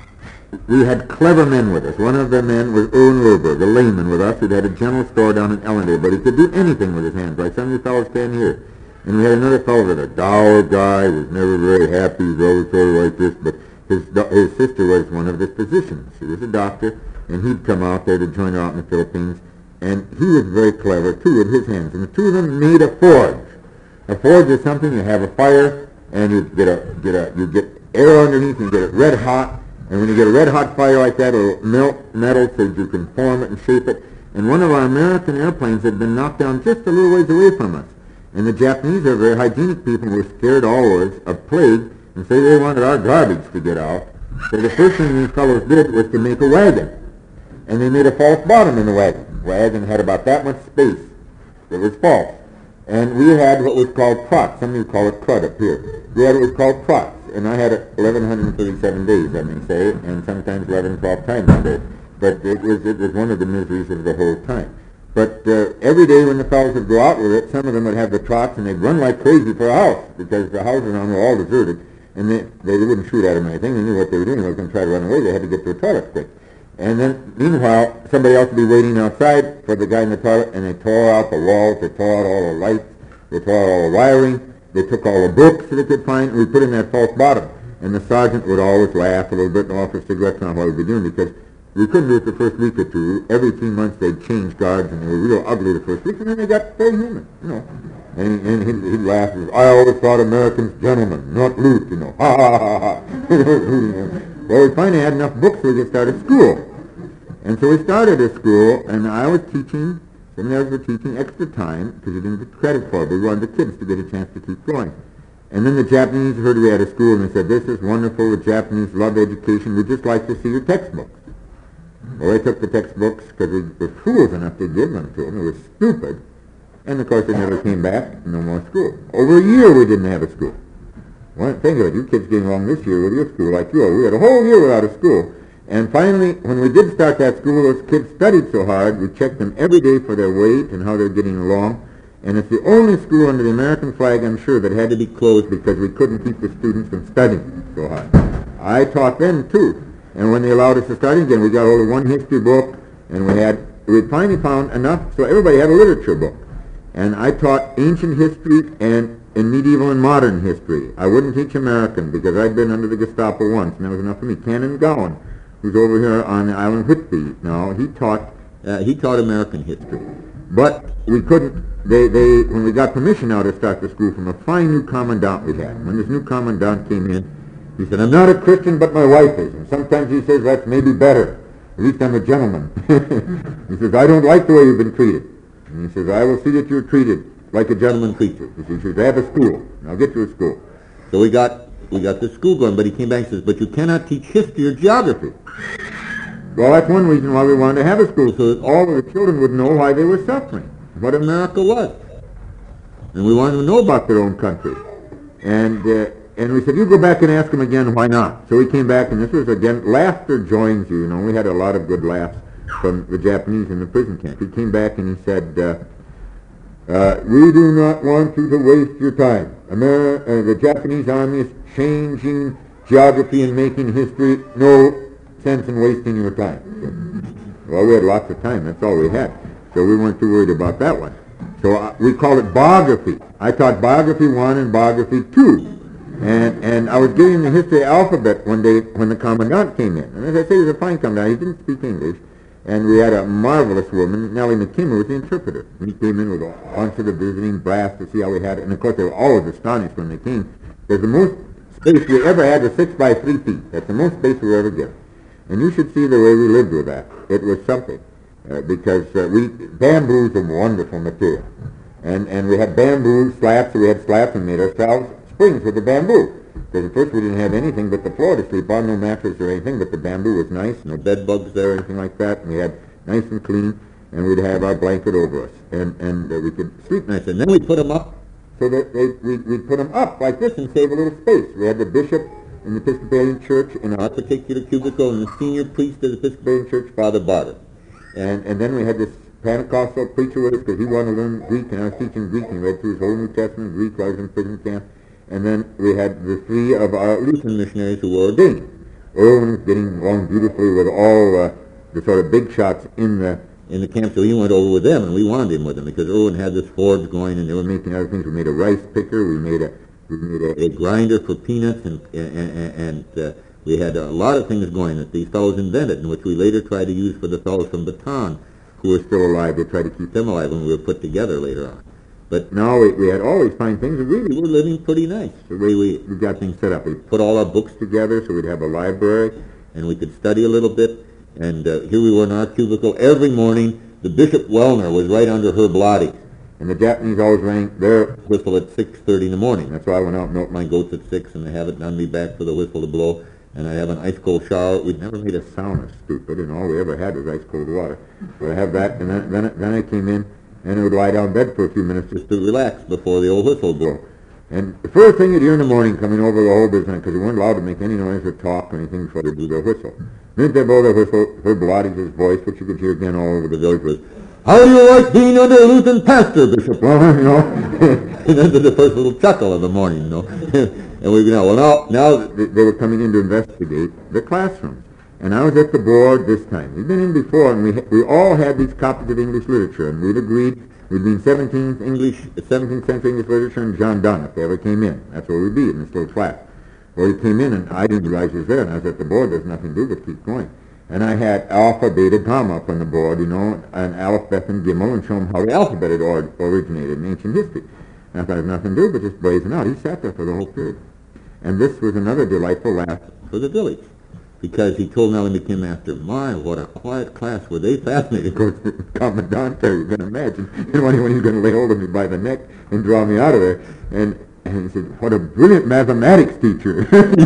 we had clever men with us. One of the men was Owen Wilbur, the layman with us, who'd had a general store down in Ellendale, but he could do anything with his hands, like some of you fellows can here. And we had another fellow that a dour guy, was never very happy, he was always sort of like this, but his, his sister was one of his physicians. She was a doctor, and he'd come out there to join her out in the Philippines, and he was very clever, too, with his hands. And the two of them made a forge. A forge is something, you have a fire, and you get a, get a, you get air underneath, and you get it red hot, and when you get a red hot fire like that, it'll melt metal so you can form it and shape it. And one of our American airplanes had been knocked down just a little ways away from us. And the Japanese are very hygienic people who were scared always of plague, and so they wanted our garbage to get out. So the first thing these fellows did was to make a wagon. And they made a false bottom in the wagon. The wagon had about that much space. It was false. And we had what was called trot. Some of you call it crud up here. We had what was called trot. And I had it eleven thirty-seven days, I may say, and sometimes eleven, twelve times a day. But it was, it was one of the miseries of the whole time. But uh, every day when the fellows would go out with it, some of them would have the trots, and they'd run like crazy for a house, because the houses around were all deserted, and they, they wouldn't shoot at them or anything. They knew what they were doing. They were going to try to run away. They had to get to the toilet quick. And then, meanwhile, somebody else would be waiting outside for the guy in the toilet, and they tore out the walls, they tore out all the lights, they tore out all the wiring, they took all the books that they could find, and we put in that false bottom. And the sergeant would always laugh a little bit and offer cigarettes on what we'd be doing, because we couldn't do it the first week or two. Every three months they'd change guards, and they were real ugly the first week, and then they got very human, you know. And, and he'd, he'd laugh. I always thought Americans gentlemen, not loot, you know. Ha ha ha ha. Well, we finally had enough books so we could start a school. And so we started a school, and I was teaching, some others were teaching extra time, because you didn't get credit for it. We wanted the kids to get a chance to keep going. And then the Japanese heard we had a school, and they said, this is wonderful, the Japanese love education, we'd just like to see your textbooks. Well, they took the textbooks, because we were fools enough to give them to them. It was stupid. And of course they never came back, no more school. Over a year we didn't have a school. Well, think of it, you kids came along this year with your school like you are. We had a whole year without a school. And finally, when we did start that school, those kids studied so hard, we checked them every day for their weight and how they were getting along. And it's the only school under the American flag, I'm sure, that had to be closed because we couldn't keep the students from studying so hard. I taught them, too. And when they allowed us to study again, we got hold of one history book, and we had, we finally found enough, so everybody had a literature book. And I taught ancient history and, and medieval and modern history. I wouldn't teach American because I'd been under the Gestapo once, and that was enough for me. Canon Gowan, who's over here on the island Whitby now, he taught, uh, he taught American history. But we couldn't, they, they, when we got permission now to start the school from a fine new commandant we had, when this new commandant came in, he said, I'm not a Christian, but my wife is. And sometimes he says, that's maybe better. At least I'm a gentleman. He says, I don't like the way you've been treated. And he says, I will see that you're treated like a gentleman treats you. He says, have a school. And I'll get you a school. So we got, we got the school going, but he came back and says, but you cannot teach history or geography. Well, that's one reason why we wanted to have a school, so that all of the children would know why they were suffering, what America was. And we wanted them to know about their own country. And uh, and we said, you go back and ask them again, why not? So we came back, and this was, again, laughter joins you. You know, we had a lot of good laughs from the Japanese in the prison camp. He came back and he said, uh, uh, we do not want you to waste your time. Ameri- uh, the Japanese army is changing geography and making history. No sense in wasting your time. So, well, we had lots of time. That's all we had. So we weren't too worried about that one. So uh, we called it biography. I taught biography one and biography two. And and I was giving the history alphabet one day when the commandant came in. And as I say, he was a fine commandant. He didn't speak English. And we had a marvelous woman, Nellie McKim, who was the interpreter. We came in with a bunch of the visiting brass to see how we had it. And of course, they were always astonished when they came. Because the most space we ever had was six by three feet. That's the most space we were ever given. And you should see the way we lived with that. It was something. Uh, because uh, we bamboo is a wonderful material. And, and we had bamboo slabs, so we had slabs and made ourselves springs with the bamboo. Because at first we didn't have anything but the floor to sleep on, no mattress or anything, but the bamboo was nice, no bed bugs there or anything like that, and we had nice and clean, and we'd have our blanket over us, and, and uh, we could sleep nice. And then we'd put them up, so that they, we, we'd put them up like this and save a little space. We had the bishop in the Episcopalian Church in our particular cubicle, and the senior priest of the Episcopalian Church, Father Barter. And, and then we had this Pentecostal preacher with us, because he wanted to learn Greek, and I was teaching Greek, and he read through his whole New Testament, Greek, while I was in prison camp. And then we had the three of our Lutheran missionaries who were ordained. Irwin was getting along beautifully with all uh, the sort of big shots in the in the camp, so he went over with them, and we wanted him with him because Irwin had this forge going, and they were making other things. We made a rice picker, we made a we made a, a grinder for peanuts, and and, and uh, we had a lot of things going that these fellows invented, and which we later tried to use for the fellows from Bataan who were still alive. They tried to keep them alive when we were put together later on. But now we, we had all these fine things, and really we're living pretty nice, the way we, we got things set up. We put all our books together so we'd have a library, and we could study a little bit. And uh, here we were in our cubicle. Every morning, the Bishop Wellner was right under her bloody. And the Japanese always rang their whistle at six thirty in the morning. That's why I went out and milked my goats at six, and they have it done me back for the whistle to blow. And I have an ice-cold shower. We'd never made a sauna, stupid, and all we ever had was ice-cold water. But I have that, and then, then, then I came in, and I would lie down in bed for a few minutes just to relax before the old whistle blow. And the first thing you'd hear in the morning coming over the whole business, because they weren't allowed to make any noise or talk or anything before they do their whistle. The minute they blow their whistle, her Blotty's voice, which you could hear again all over the village, was, "How do you like being under a Lutheran pastor, Bishop Wellner?" You know, and then the first little chuckle of the morning, you know. And we, you know, well now, now they were coming in to investigate the classrooms. And I was at the board this time. We'd been in before, and we we all had these copies of English literature, and we'd agreed we'd be in seventeenth English, seventeenth century English literature and John Donne if they ever came in. That's where we'd be in this little class. Well, he came in, and I didn't realize he was there, and I was at the board. There's nothing to do but keep going. And I had Alpha, Beta, Gamma up on the board, you know, and Aleph, Beth, and Gimel, and show him how the alphabet had or- originated in ancient history. And I thought, there's nothing to do but just blazing out. He sat there for the whole period. And this was another delightful laugh for the village, because he told Nellie McKim after, "My, what a quiet class. Were they fascinated?" Of course, the commandant there, you can imagine, and when he, when he was going to lay hold of me by the neck and draw me out of there. And, and he said, "What a brilliant mathematics teacher."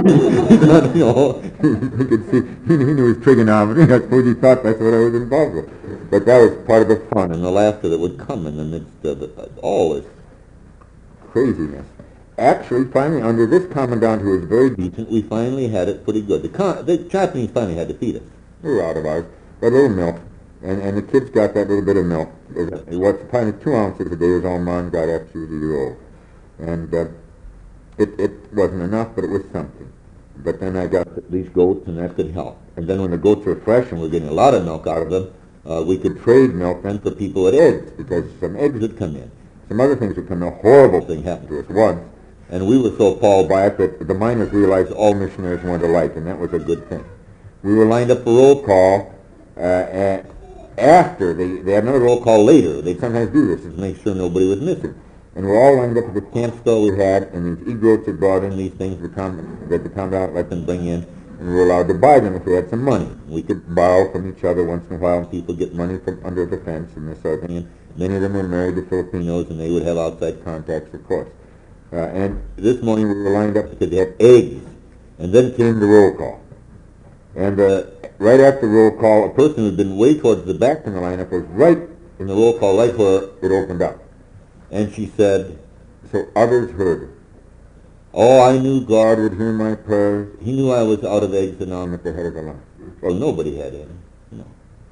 He thought, you know, he could see, he, he knew his trigonometry. I suppose he thought that's what I was involved with. But that was part of the fun and the laughter that would come in the midst of it, all this craziness. Actually, finally, under this commandant who was very decent, we finally had it pretty good. The, con- the Japanese finally had to feed us. We were out of ours. Got a little milk, and, and the kids got that little bit of milk. It was a pint of two ounces a day, as all mom got after she was a year old. And uh, it, it wasn't enough, but it was something. But then I got these goats, and that could help. And then when the goats were fresh and we were getting a lot of milk out of them, uh, we could trade milk then for people with eggs, because some eggs would come in. Some other things would come in. A horrible thing happened to us once. And we were so appalled by it that the miners realized all missionaries weren't alike, and that was a good thing. We were lined up for roll call uh, after. They, they had another roll call later. They sometimes do this to make sure nobody was missing. And we're all lined up at the camp store we had, and these egrots had brought in these things that the commandant let them bring in, and we were allowed to buy them if we had some money. We could borrow from each other once in a while, and people get money from under the fence and this sort of thing. And many of them were married to Filipinos, and they would have outside contacts, of course. Uh, and this morning we were lined up because they had eggs. And then came the roll call. And uh, right after roll call, a person who had been way towards the back in the lineup was right in the roll call, right where it opened up. And she said, so others heard her. "Oh, I knew God would hear my prayers. He knew I was out of eggs, and now I'm at the head of the line." Well, nobody had any. No.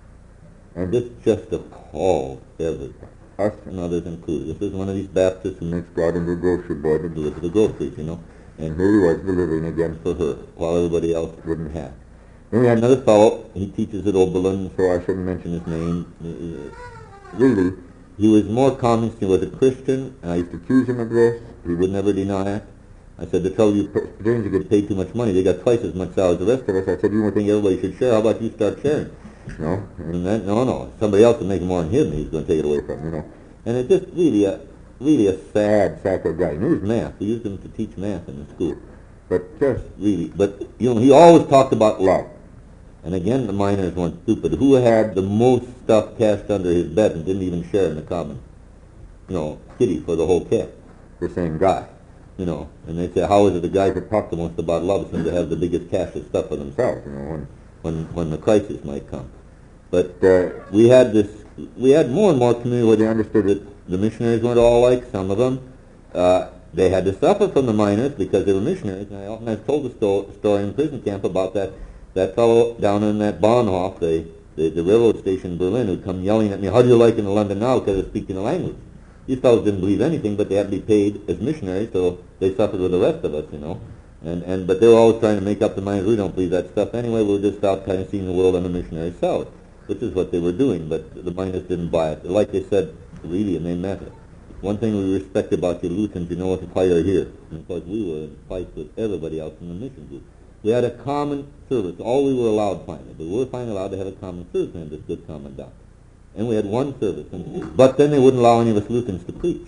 And this just appalled everybody, us and others included. This is one of these Baptists who makes God into a grocery boy to deliver the groceries, you know. And here he was delivering again for her, while everybody else wouldn't have. Then we had another fellow. He teaches at Oberlin, so I shouldn't mention his name. Uh, really, he was more communist. He was a Christian, and I used to accuse him of this. He would never deny it. I said, "The trouble you Presbyterians, you get paid too much money. They got twice as much salary as the rest of us." I said, "You don't think everybody should share? How about you start sharing?" you know. And then, no, no, somebody else is making more than him, and he's going to take it away from him, you know. And it's just really a, really a sad, sad sort of guy. And it was math. We used him to teach math in the school. But just Really, but, you know, he always talked about love. And again, the miners weren't stupid. Who had the most stuff cached under his bed and didn't even share in the common, you know, kitty for the whole cat? the same guy. You know, and they say, how is it the guys that talk the most about love seem to have the biggest cache of stuff for themselves, you know, when, when, when the crisis might come. But uh, we had this, we had more and more community where they understood that the missionaries weren't all like some of them. Uh, they had to suffer from the miners because they were missionaries, and I often have told the sto- story in prison camp about that, that fellow down in that Bahnhof, the, the, the railroad station in Berlin, who'd come yelling at me, how do you like in London now, because they're speaking the language. These fellows didn't believe anything, but they had to be paid as missionaries, so they suffered with the rest of us, you know. And and but they were always trying to make up their minds, we don't believe that stuff anyway, we're just out kind of seeing the world on the missionary side, which is what they were doing, but the miners didn't buy it. Like they said, really, and they meant it. One thing we respect about you Lutherans, you know what the fire here. And of course we were in fights with everybody else in the mission group. We had a common service, all we were allowed finally, but we were finally allowed to have a common service and this good common doctrine. And we had one service. And, but then they wouldn't allow any of us Lutherans to preach.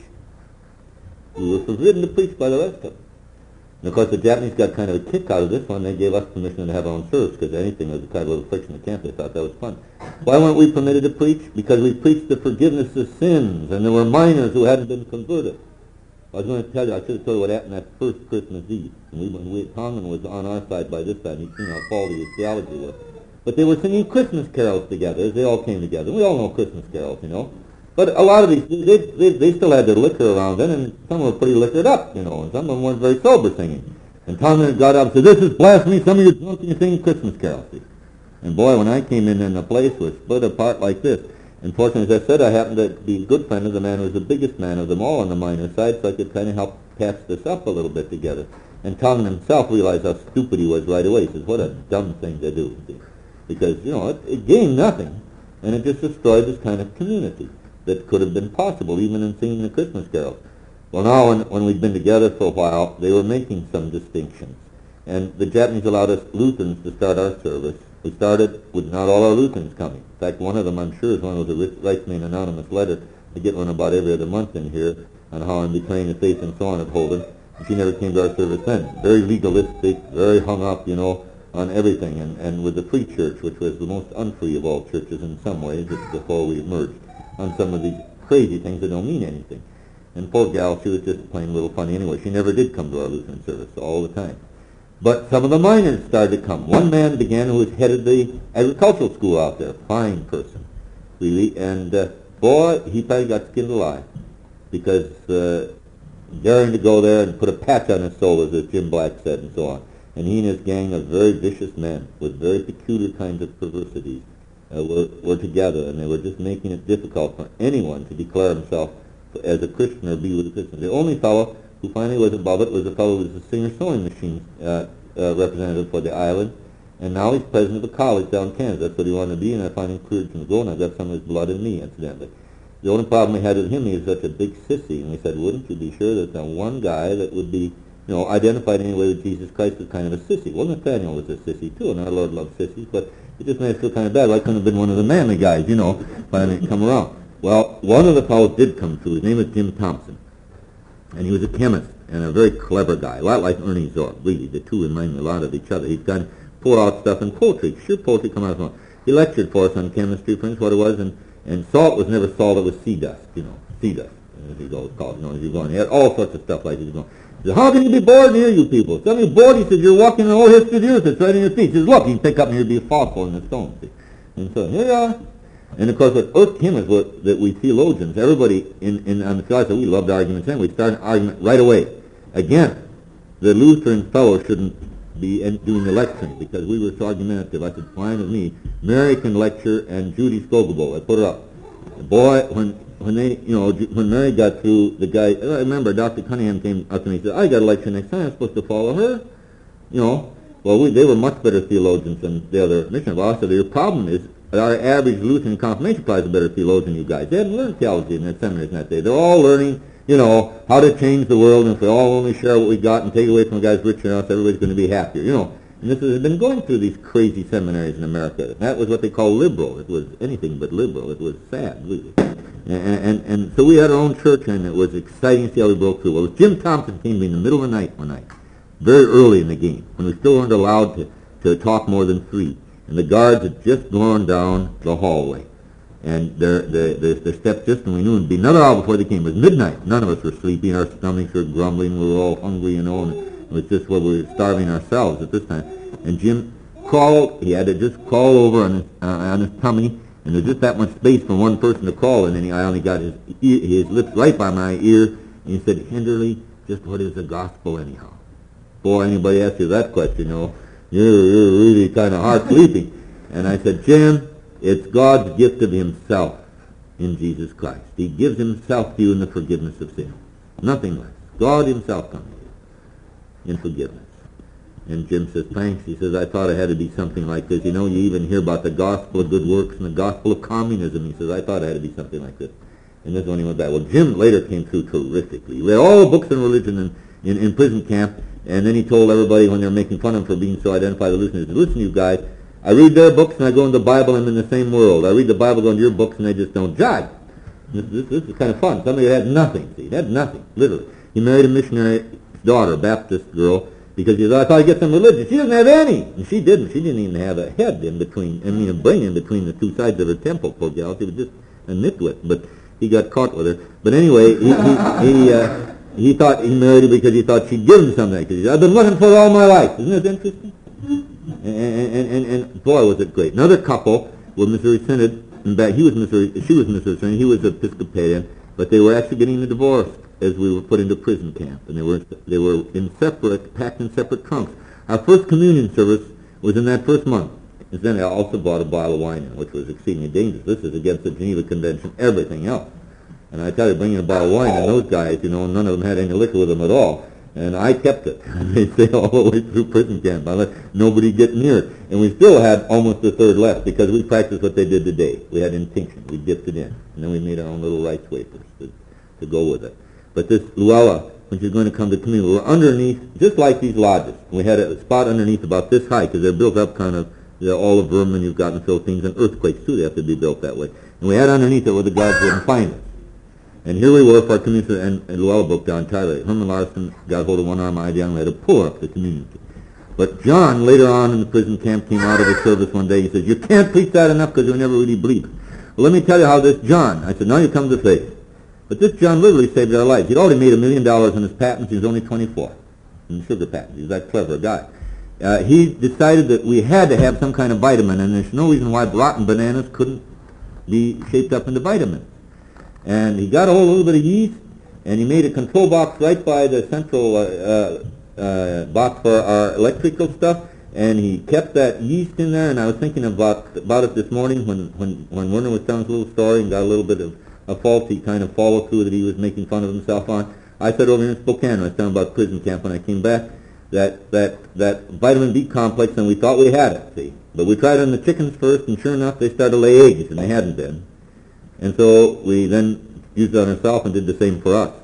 We were forbidden to preach by the rest of them. And of course the Japanese got kind of a kick out of this one. They gave us permission to have our own service because anything was a kind of a little friction in the camp. They thought that was fun. Why weren't we permitted to preach? Because we preached the forgiveness of sins, and there were minors who hadn't been converted. I was going to tell you, I should have told you what happened that first Christmas Eve. And we, when we, Tongan was on our side by this time. He'd seen how faulty his theology was. But they were singing Christmas carols together as they all came together. We all know Christmas carols, you know. But a lot of these, they, they, they still had their liquor around then, and some were pretty liquored up, you know, and some of them weren't very sober singing. And Tongan got up and said, this is blasphemy, some of you drunk and you're singing Christmas carols. And boy, when I came in, and the place was split apart like this. And fortunately, as I said, I happened to be a good friend of the man who was the biggest man of them all on the minor side, so I could kind of help patch this up a little bit together. And Tongan himself realized how stupid he was right away. He says, what a dumb thing to do. See? Because, you know, it, it gained nothing, and it just destroyed this kind of community that could have been possible, even in singing the Christmas carols. Well, now, when, when we'd been together for a while, they were making some distinctions. And the Japanese allowed us Lutherans to start our service. We started with not all our Lutherans coming. In fact, one of them, I'm sure, is one of those writes me an anonymous letter. I get one about every other month in here on how I'm betraying the faith and so on at Holden. And she never came to our service then. Very legalistic, very hung up, you know, on everything, and, and with the Free Church, which was the most unfree of all churches in some ways, just before we emerged, on some of these crazy things that don't mean anything. And poor gal, she was just plain a little funny anyway. She never did come to our Lutheran service all the time. But some of the miners started to come. One man began who was headed the agricultural school out there, fine person, really, and uh, boy, he probably got skinned alive, because uh, daring to go there and put a patch on his soul, as Jim Black said, and so on. And he and his gang of very vicious men with very peculiar kinds of perversities uh, were, were together, and they were just making it difficult for anyone to declare himself as a Christian or be with a Christian. The only fellow who finally was above it was a fellow who was the Singer Sewing Machine uh, uh, representative for the island, and now he's president of a college down in Kansas. That's what he wanted to be, and I finally cleared him to go, and I got some of his blood in me, incidentally. The only problem we had with him, he was such a big sissy, and we said, wouldn't you be sure that the one guy that would be, you know, identified anyway with Jesus Christ was kind of a sissy? Well, Nathaniel was a sissy, too, and our Lord loved sissies, but it just made us feel kind of bad. Well, I couldn't have been one of the manly guys, you know, finally come around. Well, one of the fellows did come through. His name was Jim Thompson, and he was a chemist and a very clever guy, a lot like Ernie Zorn, really. The two remind me a lot of each other. He'd kind of pull out stuff in poetry, sheer poetry come out of him. He lectured for us on chemistry, for instance, what it was, and, and salt was never salt, it was sea dust, you know, sea dust, as he's always called, you know, as he's going. He had all sorts of stuff like this. Going. He said, how can you be bored near you people? Some of you bored, he says, you're walking the whole history of the earth, it's right in your feet. He says, look, you can pick up and you'd be a fossil in the stone, see? And so, here you are. And of course, what irked him is what, that we theologians, everybody in, in on the side, we loved arguments, and we started an argument right away. Again, the Lutheran fellow shouldn't be in, doing the lecturing, because we were so argumentative. I said, fine with me. Mary can lecture, and Judy Skogabo, I put her up. And boy, when when they, you know, when Mary got through, the guy, I remember Doctor Cunningham came up to me and said, I got a lecture next time, I'm supposed to follow her. You know, well, we, they were much better theologians than the other missionaries. Well, I said, your problem is, our average Lutheran confirmation class is a better theologian than you guys. They hadn't learned theology in their seminaries in that day. They're all learning, you know, how to change the world, and if we all only share what we got and take away from the guys richer than us, everybody's going to be happier, you know. And this has been going through these crazy seminaries in America. That was what they call liberal. It was anything but liberal. It was sad, really. And, and, and so we had our own church, and it was exciting to see how we broke through. Well, Jim Thompson came to me in the middle of the night one night, very early in the game, when we still weren't allowed to, to talk more than three. And the guards had just gone down the hallway. And the, the, the, the steps just, and we knew it would be another hour before they came. It was midnight. None of us were sleeping. Our stomachs were grumbling. We were all hungry, you know, and it was just where we were starving ourselves at this time. And Jim crawled. He had to just crawl over on his, uh, on his tummy, and there's just that much space for one person to crawl, and then he, I only got his ear, his lips right by my ear, and he said, Henderly, just what is the gospel anyhow? Boy, anybody asks you that question, you know, you're, you're really kind of hard sleeping. And I said, Jim, it's God's gift of himself in Jesus Christ. He gives himself to you in the forgiveness of sin. Nothing less. God himself comes to you in forgiveness. And Jim says, thanks. He says, I thought it had to be something like this. You know, you even hear about the gospel of good works and the gospel of communism. He says, I thought it had to be something like this. And this one he went back. Well, Jim later came through terrifically. He read all the books on religion in, in, in prison camp, and then he told everybody when they were making fun of him for being so identified with Lutheran, he said, listen, you guys, I read their books and I go into the Bible and I'm in the same world. I read the Bible, go into your books, and they just don't jive. This, this, this is kind of fun. Somebody that had nothing, see, had nothing, literally. He married a missionary daughter, a Baptist girl, because he thought, I thought I'd get some religion. She doesn't have any. And she didn't. She didn't even have a head in between, I mean a brain in between the two sides of her temple, poor gal. She was just a nitwit. But he got caught with her. But anyway, he he he, uh, he thought he married her because he thought she'd give him something. Because he said, I've been looking for her all my life. Isn't this interesting? And, and, and, and boy, was it great. Another couple was Missouri Synod, and back, he was Missouri, she was Missouri Synod, he was Episcopalian, but they were actually getting a divorce as we were put into prison camp, and they were they were in separate, packed in separate trunks. Our first communion service was in that first month. And then I also bought a bottle of wine in, which was exceedingly dangerous. This is against the Geneva Convention, everything else. And I tell you, bringing a bottle of wine, and those guys, you know, none of them had any liquor with them at all. And I kept it. They stayed all the way through prison camp. I let nobody get near it. And we still had almost a third left because we practiced what they did today. We had intinction. We dipped it in. And then we made our own little rice wafers to, to go with it. But this Luella, when she's going to come to communion, we were underneath, just like these lodges. We had a spot underneath about this high because they're built up kind of, you know, all the vermin you've got in the Philippines, and earthquakes too, they have to be built that way. And we had underneath it where the guards wouldn't find us. And here we were for our communion, and, and Luella broke down entirely. Herman Larson got hold of one arm, I down, and we had to pull her up the communion. But John, later on in the prison camp, came out of his service one day. He says, you can't preach that enough because we never really believe it. Well, let me tell you how this John, I said, now you come to faith. But this John literally saved our lives. He'd already made a million dollars on his patents. He was only twenty-four in the sugar patents. He was that clever guy. Uh, he decided that we had to have some kind of vitamin, and there's no reason why rotten bananas couldn't be shaped up into vitamins. And he got a whole little bit of yeast, and he made a control box right by the central uh, uh, uh, box for our electrical stuff, and he kept that yeast in there. And I was thinking about about it this morning when, when, when Werner was telling us a little story and got a little bit of a faulty kind of follow-through that he was making fun of himself on. I said over here in Spokane, I was telling about prison camp when I came back, that, that, that vitamin B complex, and we thought we had it, see. But we tried it on the chickens first, and sure enough, they started to lay eggs, and they hadn't been. And so we then used it on ourselves and did the same for us.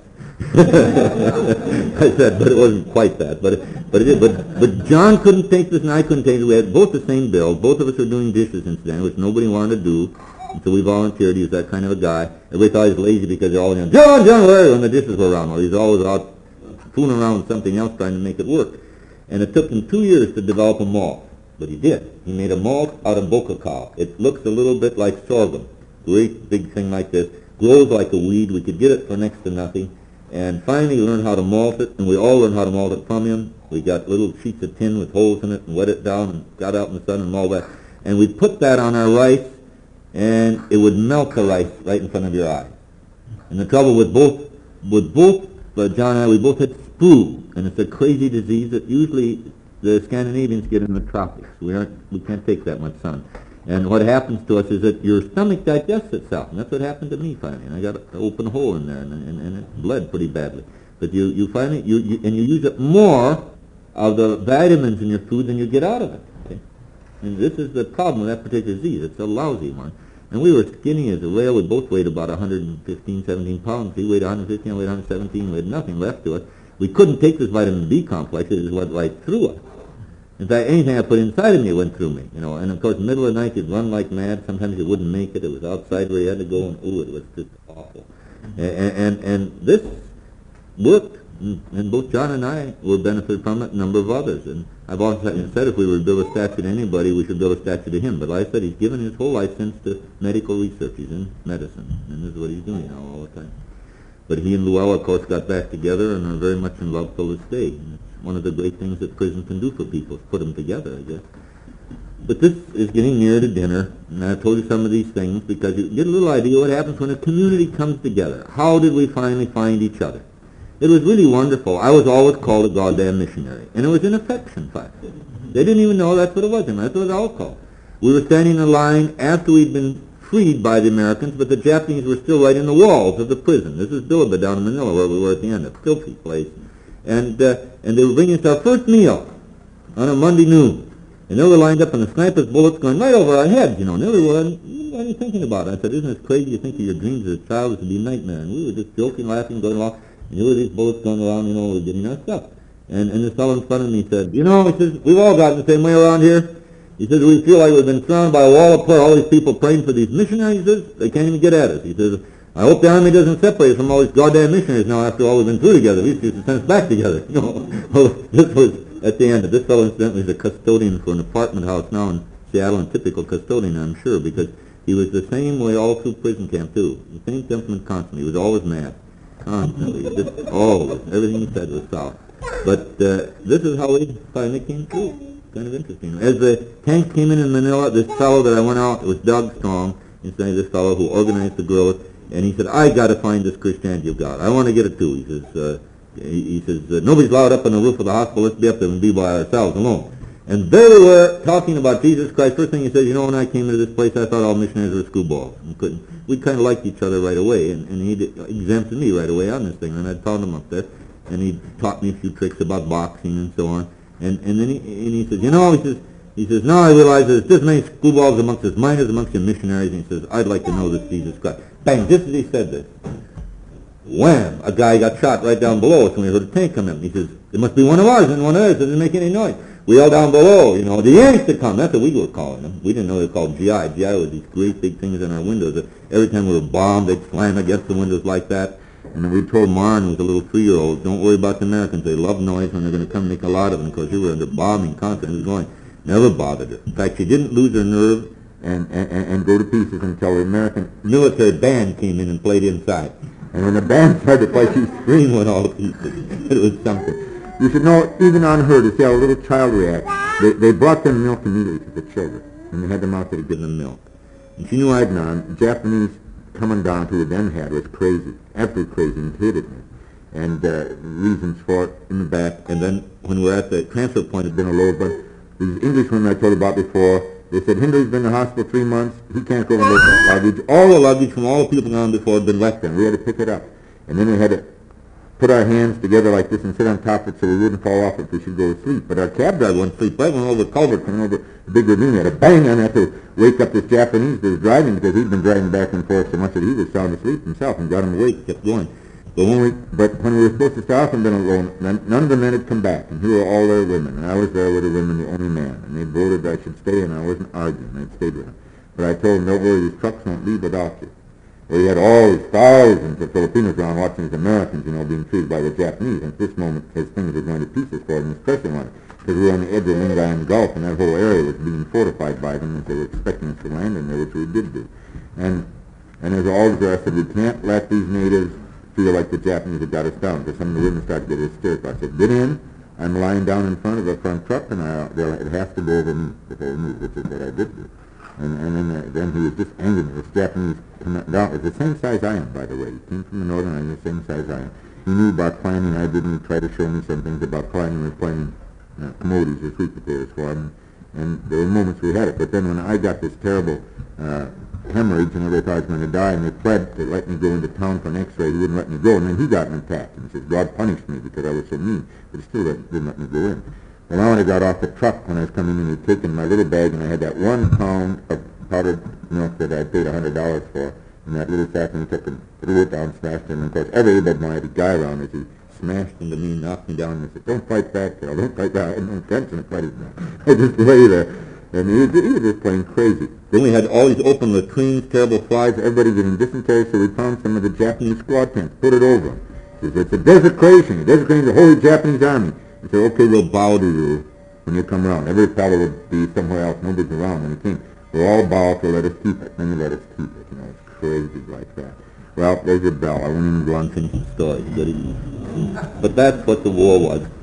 I said, but it wasn't quite that. But it, but it did. But, but John couldn't take this, and I couldn't take it. We had both the same bill. Both of us were doing dishes incidentally, which nobody wanted to do. And so we volunteered. He was that kind of a guy. Everybody thought he was lazy because they're all, you know, John, John, where? When the dishes were around. Well, he's always out fooling around with something else trying to make it work. And it took him two years to develop a malt. But he did. He made a malt out of boca cow. It looks a little bit like sorghum. Great big thing like this. Grows like a weed. We could get it for next to nothing. And finally we learned how to malt it. And we all learned how to malt it from him. We got little sheets of tin with holes in it and wet it down and got out in the sun and all that. And we'd put that on our rice, and it would melt the rice right in front of your eye. And the trouble with both, with both, uh, John and I, we both had sprue, and it's a crazy disease that usually the Scandinavians get in the tropics. We aren't, we can't take that much sun. And what happens to us is that your stomach digests itself, and that's what happened to me finally. And I got an open hole in there, and, and, and it bled pretty badly. But you, you finally, you, you, and you use up more of the vitamins in your food than you get out of it. Okay? And this is the problem with that particular disease. It's a lousy one. And we were skinny as a whale. We both weighed about one hundred fifteen, seventeen pounds. He weighed one hundred fifteen, I weighed one hundred seventeen. We had nothing left to us. We couldn't take this vitamin B complex. It just went right through us. In fact, anything I put inside of me went through me, you know. And of course, middle of the night, you'd run like mad. Sometimes you wouldn't make it. It was outside where you had to go, and ooh, it was just awful. And and, and this worked, and both John and I were benefited from it, a number of others. And I've often said if we were to build a statue to anybody, we should build a statue to him. But like I said, he's given his whole life since to medical research. He's in medicine, and this is what he's doing now all the time. But he and Luella, of course, got back together and are very much in love till this day. And it's one of the great things that prison can do for people, is put them together, I guess. But this is getting near to dinner, and I've told you some of these things because you get a little idea what happens when a community comes together. How did we finally find each other? It was really wonderful. I was always called a goddamn missionary, and it was an affection fact. They didn't even know that's what it was, and that's what I was called. We were standing in line after we'd been freed by the Americans, but the Japanese were still right in the walls of the prison. This is Bilibid down in Manila, where we were at the end, a filthy place. And uh, and they were bringing us our first meal on a Monday noon. And they were lined up, and the sniper's bullets going right over our heads, you know. And they were, what are you thinking about? I said, isn't it crazy you think of your dreams as a child? It would be a nightmare. And we were just joking, laughing, going along. And there were these bullets going around, you know, we were getting our stuff. And, and this fellow in front of me said, you know, he says, we've all gotten the same way around here. He says, we feel like we've been surrounded by a wall of prayer, all these people praying for these missionaries. He says, they can't even get at us. He says, I hope the Army doesn't separate us from all these goddamn missionaries now after all we've been through together. We used to send us back together. You know, well, this was at the end. This fellow incidentally is a custodian for an apartment house now in Seattle, and typical custodian, I'm sure, because he was the same way all through prison camp, too. The same temperament constantly. He was always mad. Constantly. Just always. Everything he said was south. But uh, this is how we finally came through. Kind of interesting. As the tanks came in in Manila, this fellow that I went out, it was Doug Strong, instead of this fellow who organized the guerrillas, and he said, I got to find this Christianity of God. I want to get it too. He says, uh, he, he says, uh, nobody's allowed up on the roof of the hospital. Let's be up there and be by ourselves alone. And there we were talking about Jesus Christ. First thing he said, you know, when I came into this place, I thought all missionaries were screwballs. And couldn't, we kind of liked each other right away, and, and he exempted me right away on this thing. And I found him up there, and he taught me a few tricks about boxing and so on. And and then he and he says, you know, he says, he says, now I realize there's this many screwballs amongst us miners, amongst the missionaries. And he says, I'd like to know this Jesus Christ. Bang! Just as he said this, wham! A guy got shot right down below us when we heard a tank come in. He says, it must be one of ours and one of theirs. It doesn't make any noise. We all down below, you know, the Yanks to come. That's what we were calling them. We didn't know they were called G I. G I was these great big things in our windows that every time we were bombed, they'd slam against the windows like that. And then we told Marn, who was a little three-year-old, don't worry about the Americans. They love noise when they're going to come make a lot of them because you were under bombing constantly going. Never bothered her. In fact, she didn't lose her nerve and, and, and go to pieces until the American military band came in and played inside. And when the band started to play, she screamed went all to pieces. It was something. You should know, even on her, to see how a little child reacts, they, they brought them milk immediately to the children. And they had them out there to give them milk. And she knew I'd known. The Japanese commandant who we then had was crazy, absolutely crazy, and hated me. And uh, reasons for it in the back. And then when we were at the transfer point, it had been a low, but these English women I told you about before, they said, Hindley's been in the hospital three months, he can't go and look at luggage. All the luggage from all the people gone before had been left there. We had to pick it up. And then we had to put our hands together like this and sit on top of it so we wouldn't fall off if we should go to sleep. But our cab driver wouldn't sleep. Right when over the culvert coming over the big ravine, we had a bang on that to wake up this Japanese that was driving because he'd been driving back and forth so much that he was sound asleep himself and got him awake, kept going. But when we, but when we were supposed to start off and been alone, none of the men had come back, and here were all their women, and I was there with the women, the only man, and they voted I should stay, and I wasn't arguing, I stayed with them. But I told them, don't worry, these trucks won't leave without you. Well, you had all these thousands of Filipinos around watching these Americans, you know, being treated by the Japanese, and at this moment, as things were going to pieces for them, especially one, because we were on the edge of Lingayen Gulf, and that whole area was being fortified by them as they were expecting us to land in there, which we did do. And and as always, I said, we can't let these natives feel like the Japanese had got us down, because some of the women started to get hysterical. I said, get in. I'm lying down in front of the front truck, and I, it has to go over me if I move, which is what I did do. And, and then, uh, then he was just angry. This Japanese down is the same size I am, by the way. He came from the northern island, the same size I am. He knew about planning. I didn't try to show me some things about planning and planning uh, commodities or sweet potatoes for him. And there were moments we had it. But then when I got this terrible uh, hemorrhage and everybody thought I was going to die, and they pled to let me go into town for an x-ray, he wouldn't let me go. And then he got an attack. And he says, God punished me because I was so mean. But he still didn't let me go in. Well, now when I got off the truck, when I was coming in, he'd taken my little bag, and I had that one pound of powdered milk that I paid a hundred dollars for, and that little sack, and he took and threw it down, smashed it, and of course every able-bodied guy around as he smashed into me, knocked me down, and said, "Don't fight back, Carol, don't fight back." I had no intention of fighting back. I just lay there. And he was, he was just plain crazy. Then we had all these open latrines, terrible flies, everybody getting dysentery, so we found some of the Japanese squad tents, put it over them. He said, "It's a desecration. A desecration of the whole Japanese army." We said, "Okay, we'll bow to you when you come around." Every fellow would be somewhere else. Nobody's around when he came. We'll all bow, so let us keep it. Then you let us keep it. You know, it's crazy like that. Well, there's your bell. I won't even go on finishing stories. But that's what the war was.